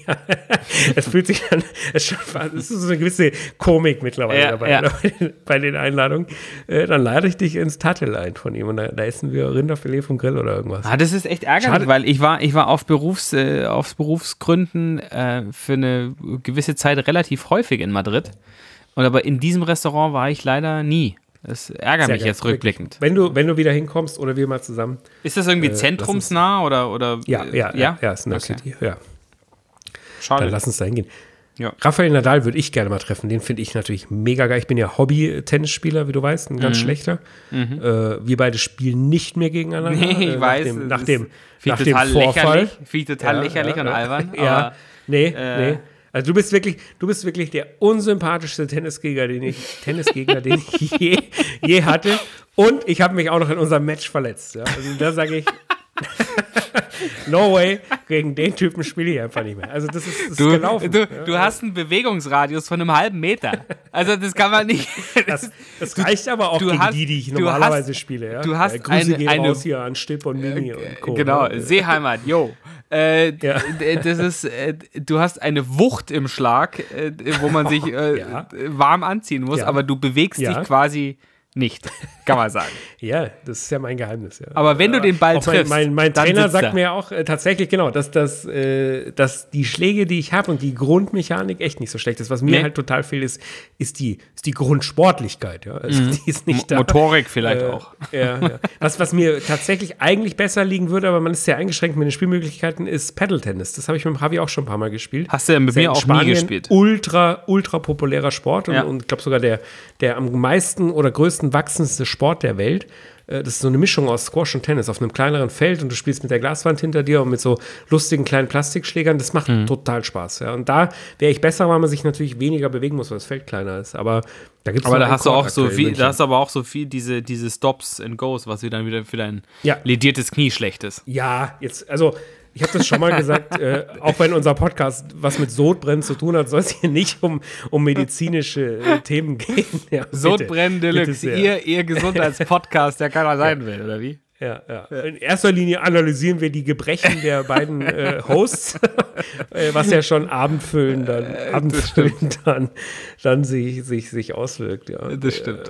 Es fühlt sich an, es ist so eine gewisse Komik mittlerweile ja, dabei, ja. bei, den, bei den Einladungen. Äh, dann lade ich dich ins Tattel ein von ihm und da, da essen wir Rinderfilet vom Grill oder irgendwas. Ah, das ist echt ärgerlich, Schade. weil ich war, ich war auf, Berufs, äh, auf Berufsgründen äh, für eine gewisse Zeit relativ häufig in Madrid. Und aber in diesem Restaurant war ich leider nie. Das ärgert Sehr mich geil, jetzt rückblickend. Wenn du, wenn du wieder hinkommst oder wir mal zusammen. Ist das irgendwie äh, zentrumsnah oder, oder? Ja, ja, ja, ja, ist in der okay. City, ja. Schade. Dann lass uns da hingehen. Ja. Rafael Nadal würde ich gerne mal treffen. Den finde ich natürlich mega geil. Ich bin ja Hobby-Tennisspieler, wie du weißt, ein ganz mhm. schlechter. Mhm. Äh, wir beide spielen nicht mehr gegeneinander. Nee, ich äh, weiß. Nach dem, nach dem, nach dem Vorfall. Viel total ja, lächerlich ja, und ja. albern. Ja, aber, nee, äh, nee. Also du bist wirklich, du bist wirklich der unsympathischste Tennisgegner, den ich, Tennisgegner, den ich je, je hatte. Und ich habe mich auch noch in unserem Match verletzt. Ja. Also da sage ich, No way, gegen den Typen spiele ich einfach nicht mehr. Also das ist, das ist du, gelaufen. Du, ja. du hast einen Bewegungsradius von einem halben Meter. Also das kann man nicht. Das, das reicht aber auch gegen hast, die, die ich normalerweise hast, spiele. Ja? Du hast äh, Grüße eine, gehen eine raus hier an Stipp und Mini äh, und Co. Genau, ja. Seeheimat, yo. Äh, ja. Das ist, äh, du hast eine Wucht im Schlag, äh, wo man sich äh, ja. warm anziehen muss, ja. aber du bewegst ja. dich quasi nicht, kann man sagen. Ja, das ist ja mein Geheimnis. Ja. Aber wenn du den Ball auch triffst, mein, mein, mein dann Trainer sitzt sagt er. mir auch äh, tatsächlich genau, dass, das, äh, dass die Schläge, die ich habe und die Grundmechanik echt nicht so schlecht ist. Was mir Nee. halt total fehlt, ist, ist, die, ist die Grundsportlichkeit. Ja? Also Mhm. die ist nicht da. Motorik vielleicht Äh, auch. Ja, ja. Was, was mir tatsächlich eigentlich besser liegen würde, aber man ist sehr eingeschränkt mit den Spielmöglichkeiten, ist Paddle-Tennis. Das habe ich mit dem Javi auch schon ein paar Mal gespielt. Hast du ja mit Ist ja mir in auch nie Spanien gespielt. Ultra, ultra populärer Sport und, Ja. und ich glaube sogar der, der am meisten oder größten wachsendste Sport der Welt. Äh, Das ist so eine Mischung aus Squash und Tennis auf einem kleineren Feld und du spielst mit der Glaswand hinter dir und mit so lustigen kleinen Plastikschlägern. Das macht Mhm. total Spaß. Ja. Und da wäre ich besser, weil man sich natürlich weniger bewegen muss, weil das Feld kleiner ist. Aber da gibt es Aber da hast du auch so viel, da hast du aber auch so viel diese, diese Stops and Goes, was dir dann wieder für dein Ja. lediertes Knie schlecht ist. Ja, jetzt, also ich habe das schon mal gesagt, äh, auch wenn unser Podcast was mit Sodbrennen zu tun hat, soll es hier nicht um, um medizinische äh, Themen gehen. Ja, bitte, Sodbrennen bitte Deluxe, sehr. ihr, ihr Gesundheitspodcast, der keiner sein will, oder wie? Ja, ja. In erster Linie analysieren wir die Gebrechen der beiden äh, Hosts, äh, was ja schon abendfüllend dann, abendfüllend dann, dann sich, sich, sich auswirkt. Ja. Das stimmt. Äh,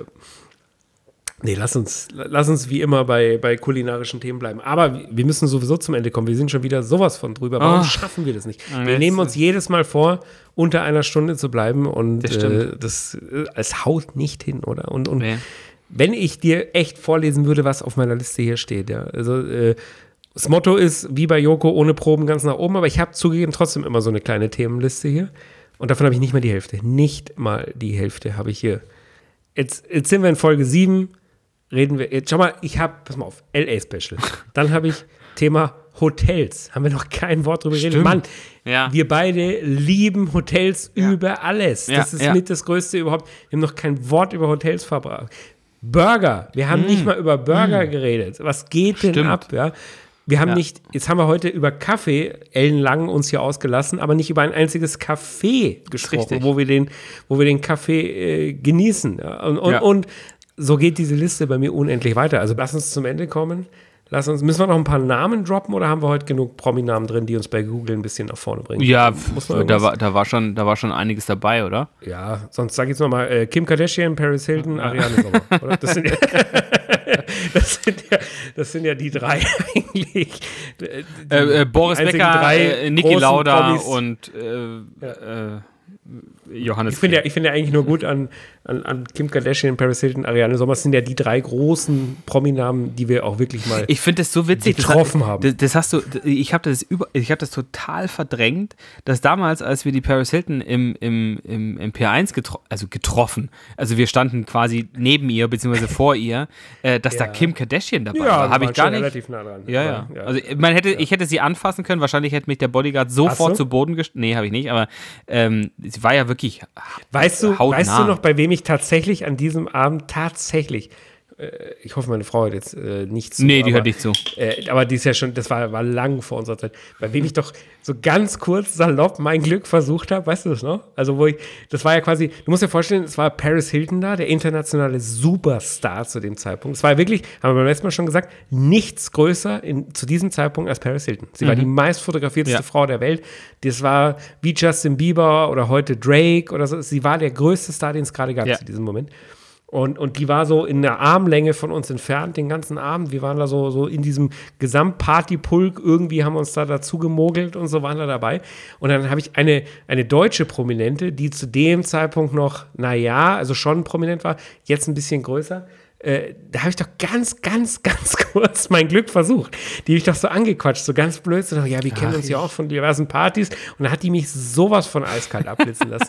nee, lass uns, lass uns wie immer bei, bei kulinarischen Themen bleiben. Aber wir müssen sowieso zum Ende kommen. Wir sind schon wieder sowas von drüber. Warum Oh. schaffen wir das nicht? Wir jetzt- nehmen uns jedes Mal vor, unter einer Stunde zu bleiben und Das äh, stimmt. das, äh, es haut nicht hin, oder? Und, und Nee. wenn ich dir echt vorlesen würde, was auf meiner Liste hier steht, ja. Also äh, das Motto ist, wie bei Joko, ohne Proben ganz nach oben, aber ich habe zugegeben trotzdem immer so eine kleine Themenliste hier. Und davon habe ich nicht mal die Hälfte. Nicht mal die Hälfte habe ich hier. Jetzt, jetzt sind wir in Folge sieben, reden wir, jetzt schau mal, ich habe, pass mal auf, L A-Special. Dann habe ich Thema Hotels. Haben wir noch kein Wort drüber geredet. Stimmt. Mann, Ja. wir beide lieben Hotels über alles. Ja, Das ist ja. mit das Größte überhaupt. Wir haben noch kein Wort über Hotels verbracht. Burger. Wir haben nicht mal über Burger geredet. Was geht denn Mm. Stimmt. ab? Ja? Wir haben Ja. nicht, jetzt haben wir heute über Kaffee ellenlang uns hier ausgelassen, aber nicht über ein einziges Kaffee gesprochen, richtig. wo wir den, wo wir den Kaffee äh, genießen. Ja? Und, und, Ja. und so geht diese Liste bei mir unendlich weiter. Also lass uns zum Ende kommen. Lass uns, müssen wir noch ein paar Namen droppen oder haben wir heute genug Promi-Namen drin, die uns bei Google ein bisschen nach vorne bringen? Ja, Muss man da irgendwas- war, da, war schon, da war schon einiges dabei, oder? Ja, sonst sag ich jetzt nochmal, äh, Kim Kardashian, Paris Hilton, Ariane Sommer. Oder? Das, sind ja, das, sind ja, das sind ja die drei eigentlich. Die, Äh, äh, Boris die einzigen Becker, drei äh, Niki großen Lauda Promis. und äh, äh, Johannes. Ich finde ja, ich finde ja eigentlich nur gut an, an, an Kim Kardashian, Paris Hilton, Ariane Sommer, das sind ja die drei großen Prominamen, die wir auch wirklich mal Ich finde das so witzig. getroffen das, haben. Das, das hast du, ich habe das über, ich habe das total verdrängt, dass damals, als wir die Paris Hilton im, im, im, im P eins getro also getroffen, also wir standen quasi neben ihr, beziehungsweise vor ihr, äh, dass da Ja. Kim Kardashian dabei ja, war. wir Habe ich waren gar schon nicht. relativ nah dran. Ja, ja. ja. Also man hätte, ich hätte sie anfassen können, wahrscheinlich hätte mich der Bodyguard sofort du? zu Boden gestellt. Nee, habe ich nicht, aber ähm, sie war ja wirklich Weißt du, hautnah. weißt du noch, bei wem ich tatsächlich an diesem Abend tatsächlich, äh, ich hoffe, meine Frau hört jetzt äh, nicht zu. Nee, die aber, hört nicht zu. Äh, aber die ist ja schon, das war, war lang vor unserer Zeit, bei wem ich doch so ganz kurz salopp mein Glück versucht habe, weißt du das noch? Also wo ich, das war ja quasi, du musst dir vorstellen, es war Paris Hilton da, der internationale Superstar zu dem Zeitpunkt. Es war ja wirklich, haben wir beim letzten Mal schon gesagt, nichts größer in, zu diesem Zeitpunkt als Paris Hilton. Sie war die meist fotografierteste Ja. Frau der Welt. Das war wie Justin Bieber oder heute Drake oder so. Sie war der größte Star, den es gerade gab Ja. zu diesem Moment. Und, und die war so in der Armlänge von uns entfernt den ganzen Abend. Wir waren da so, so in diesem Gesamtpartypulk. Irgendwie haben wir uns da dazu gemogelt und so waren da dabei. Und dann habe ich eine, eine deutsche Prominente, die zu dem Zeitpunkt noch, naja, also schon prominent war, jetzt ein bisschen größer. Äh, da habe ich doch ganz, ganz, ganz kurz mein Glück versucht. Die habe ich doch so angequatscht, so ganz blöd. So, ja, wir kennen uns ja auch von diversen Partys. Und da hat die mich sowas von eiskalt abblitzen lassen.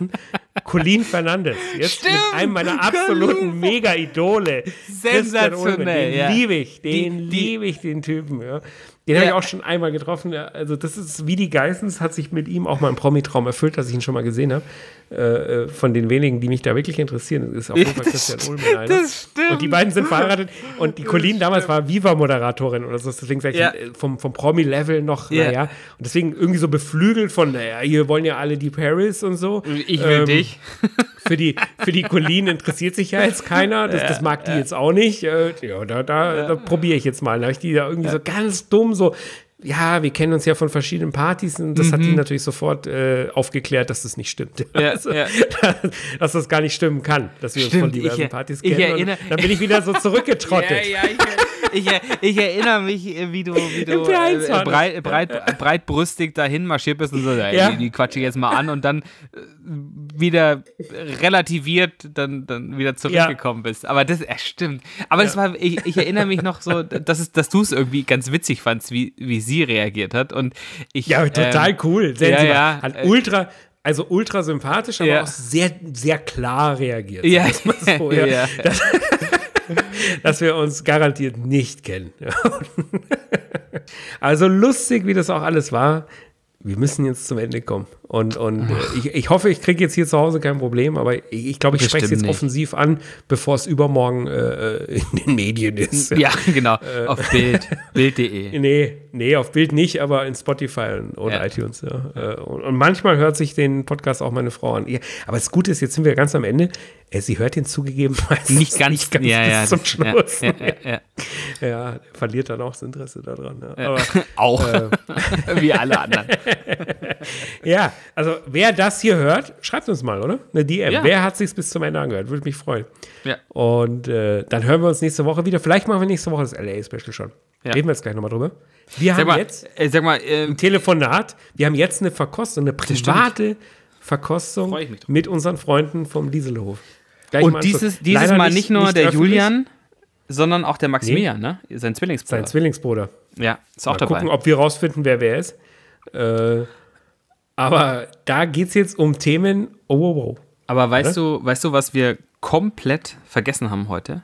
Colin Fernandes. Jetzt Stimmt, mit einem meiner absoluten Mega-Idole. Sensationell, Den ja. liebe ich, den liebe ich, den Typen. Ja. Den ja. habe ich auch schon einmal getroffen. Also das ist wie die Geissens, hat sich mit ihm auch mal ein Promi-Traum erfüllt, dass ich ihn schon mal gesehen habe. Äh, von den wenigen, die mich da wirklich interessieren, ist auf jeden Fall Christian Ulmen einer. Das stimmt. Und die beiden sind verheiratet. Und die Colin damals war Viva-Moderatorin oder so. Deswegen sag ich ja. vom, vom Promi-Level noch, ja. naja. Und deswegen irgendwie so beflügelt von, naja, hier wollen ja alle die Paris und so. Ich will ähm, dich. Für die, für die Colin interessiert sich ja jetzt keiner. Das, das mag die jetzt auch nicht. Äh, ja, da, da, ja. da probiere ich jetzt mal. Da habe ich die da irgendwie ja. so ganz dumm so, ja, wir kennen uns ja von verschiedenen Partys und das mhm. hat die natürlich sofort äh, aufgeklärt, dass das nicht stimmt. Ja, also, ja. Dass das gar nicht stimmen kann, dass wir Stimmt, uns von diversen ich, Partys ich kennen. Erinnere, dann bin ich wieder so zurückgetrottet. Ja, ja, ich, ich, ich erinnere mich, wie du, wie du äh, breit, breit, breitbrüstig dahin marschiert bist und so, ey, ja. die, die quatsche ich jetzt mal an und dann äh, wieder relativiert dann, dann wieder zurückgekommen ja. bist. Aber das äh, stimmt. Aber ja. das war, ich, ich erinnere mich noch so, dass, es, dass du es irgendwie ganz witzig fandst, wie, wie sie reagiert hat. Und ich, ja, total ähm, cool. Ja, ja, hat ultra, also ultra sympathisch, aber ja. auch sehr, sehr klar reagiert. Ja, so, ja. ja. Das, dass wir uns garantiert nicht kennen. Also lustig, wie das auch alles war. Wir müssen jetzt zum Ende kommen. Und, und äh, ich, ich hoffe, ich kriege jetzt hier zu Hause kein Problem, aber ich, ich glaube, ich spreche es jetzt nicht. offensiv an, bevor es übermorgen äh, in den Medien ist. Ja, genau. Äh, auf Bild. Bild punkt de. Nee, nee, auf Bild nicht, aber in Spotify und ja. iTunes. Ja. Und, und manchmal hört sich den Podcast auch meine Frau an. Ja, aber das Gute ist, jetzt sind wir ganz am Ende. Sie hört ihn zugegeben nicht ganz, nicht ganz ja, bis ja, zum Schluss. Ja, ja, ja. ja, verliert dann auch das Interesse daran. Ja. Ja. Aber, auch, äh, wie alle anderen. Ja, also wer das hier hört, schreibt uns mal, oder? Eine D M. Ja. Wer hat sich bis zum Ende angehört? Würde mich freuen. Ja. Und äh, dann hören wir uns nächste Woche wieder. Vielleicht machen wir nächste Woche das L A-Special schon. Ja. Reden wir jetzt gleich nochmal drüber. Wir sag haben mal, jetzt äh, sag mal, äh, ein Telefonat. Wir haben jetzt eine Verkostung, eine private Verkostung mit unseren Freunden vom Dieselhof. Gleich und dieses, dieses Mal nicht, nicht nur nicht der öffentlich. Julian, sondern auch der Maximilian, nee. ne? Sein Zwillingsbruder. Sein Zwillingsbruder. Ja, ist auch mal dabei. Gucken, ob wir rausfinden, wer wer ist. Äh, aber da geht es jetzt um Themen. Oh, oh, oh. Aber weißt du, weißt du, was wir komplett vergessen haben heute?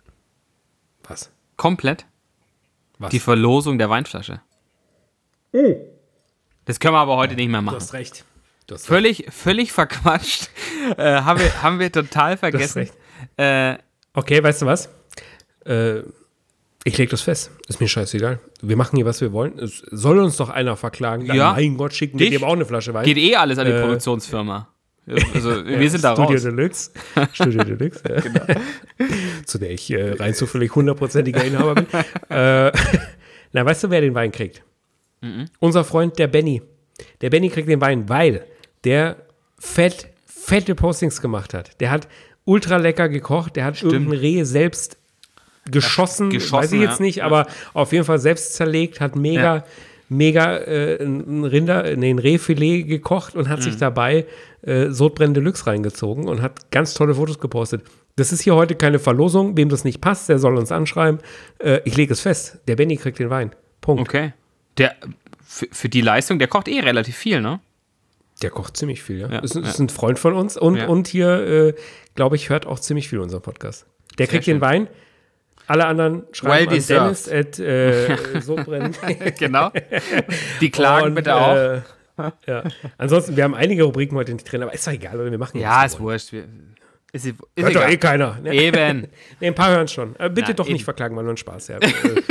Was? Komplett? Was? Die Verlosung der Weinflasche. Oh. Das können wir aber heute nicht mehr machen. Du hast recht. Du hast völlig, recht. völlig verquatscht. äh, haben, wir, haben wir total vergessen. Äh, okay, weißt du was? Äh, ich lege das fest. Ist mir scheißegal. Wir machen hier, was wir wollen. Es soll uns doch einer verklagen. Ja. Mein Gott, schicken wir dem auch eine Flasche Wein. Geht eh alles an die äh, Produktionsfirma. Also, wir ja, sind da Studio raus. Deluxe. Studio Deluxe, ja. Genau. Zu der ich äh, rein zufällig hundertprozentiger Inhaber bin. äh, na, weißt du, wer den Wein kriegt? Mhm. Unser Freund, der Benny. Der Benny kriegt den Wein, weil der fett, fette Postings gemacht hat. Der hat ultra lecker gekocht. Der hat Stimmt. irgendein Reh selbst geschossen, geschossen weiß ich jetzt ja. nicht, ja. aber auf jeden Fall selbst zerlegt, hat mega, ja. mega äh, ein Rinder, nee, ein Rehfilet gekocht und hat mhm. sich dabei äh, Sodbrennen Deluxe reingezogen und hat ganz tolle Fotos gepostet. Das ist hier heute keine Verlosung. Wem das nicht passt, der soll uns anschreiben. Äh, ich lege es fest. Der Benny kriegt den Wein. Punkt. Okay. Der, für, für die Leistung, der kocht eh relativ viel, ne? Der kocht ziemlich viel, ja. ja ist, ja. ist ein Freund von uns und, ja. und hier, äh, glaube ich, hört auch ziemlich viel unseren Podcast. Der kriegt Sehr den schön. Wein. Alle anderen schreiben well an Dennis at äh, Sodbrennen. Genau. Die klagen und, bitte auch. Äh, ja. Ansonsten, wir haben einige Rubriken heute nicht drin, aber ist doch egal, oder wir machen ja, ist wurscht. Wir, ist, ist Hört egal. doch eh keiner. Eben. Nee, ein paar hören schon. Aber bitte Na, doch eben. nicht verklagen, war nur ein Spaß. Ja.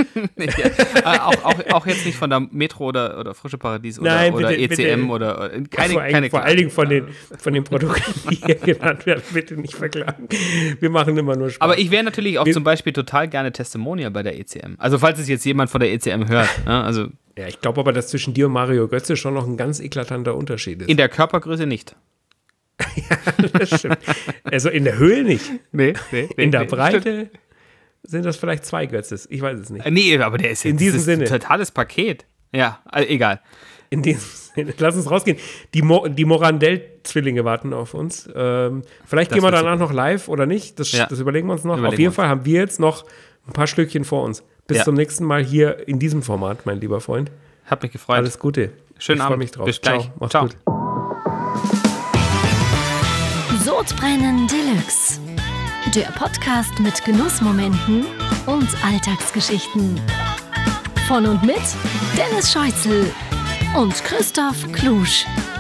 ja. auch, auch, auch jetzt nicht von der Metro oder, oder Frische Paradies oder, Nein, oder bitte, E C M bitte. oder keine, vor, keine vor allen Dingen von den, von den Produkten, die hier genannt werden, bitte nicht verklagen. Wir machen immer nur Spaß. Aber ich wäre natürlich auch wir, zum Beispiel total gerne Testimonial bei der E C M. Also falls es jetzt jemand von der E C M hört. Ne? Also ja, ich glaube aber, dass zwischen dir und Mario Götze schon noch ein ganz eklatanter Unterschied ist. In der Körpergröße nicht. Ja, das stimmt. Also in der Höhe nicht. Nee, nee, nee In der nee, Breite stimmt. sind das vielleicht zwei Götzes. Ich weiß es nicht. Nee, aber der ist in diesem ist Sinne ein totales Paket. Ja, also egal. In diesem Sinne. Lass uns rausgehen. Die, Mo- die Morandell-Zwillinge warten auf uns. Ähm, vielleicht das gehen wir super. danach noch live oder nicht. Das, ja. das überlegen wir uns noch. Überlegen auf jeden uns. Fall haben wir jetzt noch ein paar Stückchen vor uns. Bis ja. zum nächsten Mal hier in diesem Format, mein lieber Freund. Hat mich gefreut. Alles Gute. Schönen ich Abend. Ich freue mich drauf. Bis gleich. Ciao. Mach's Ciao. gut. Sodbrennen Deluxe. Der Podcast mit Genussmomenten und Alltagsgeschichten. Von und mit Dennis Scheuzel und Christoph Klusch.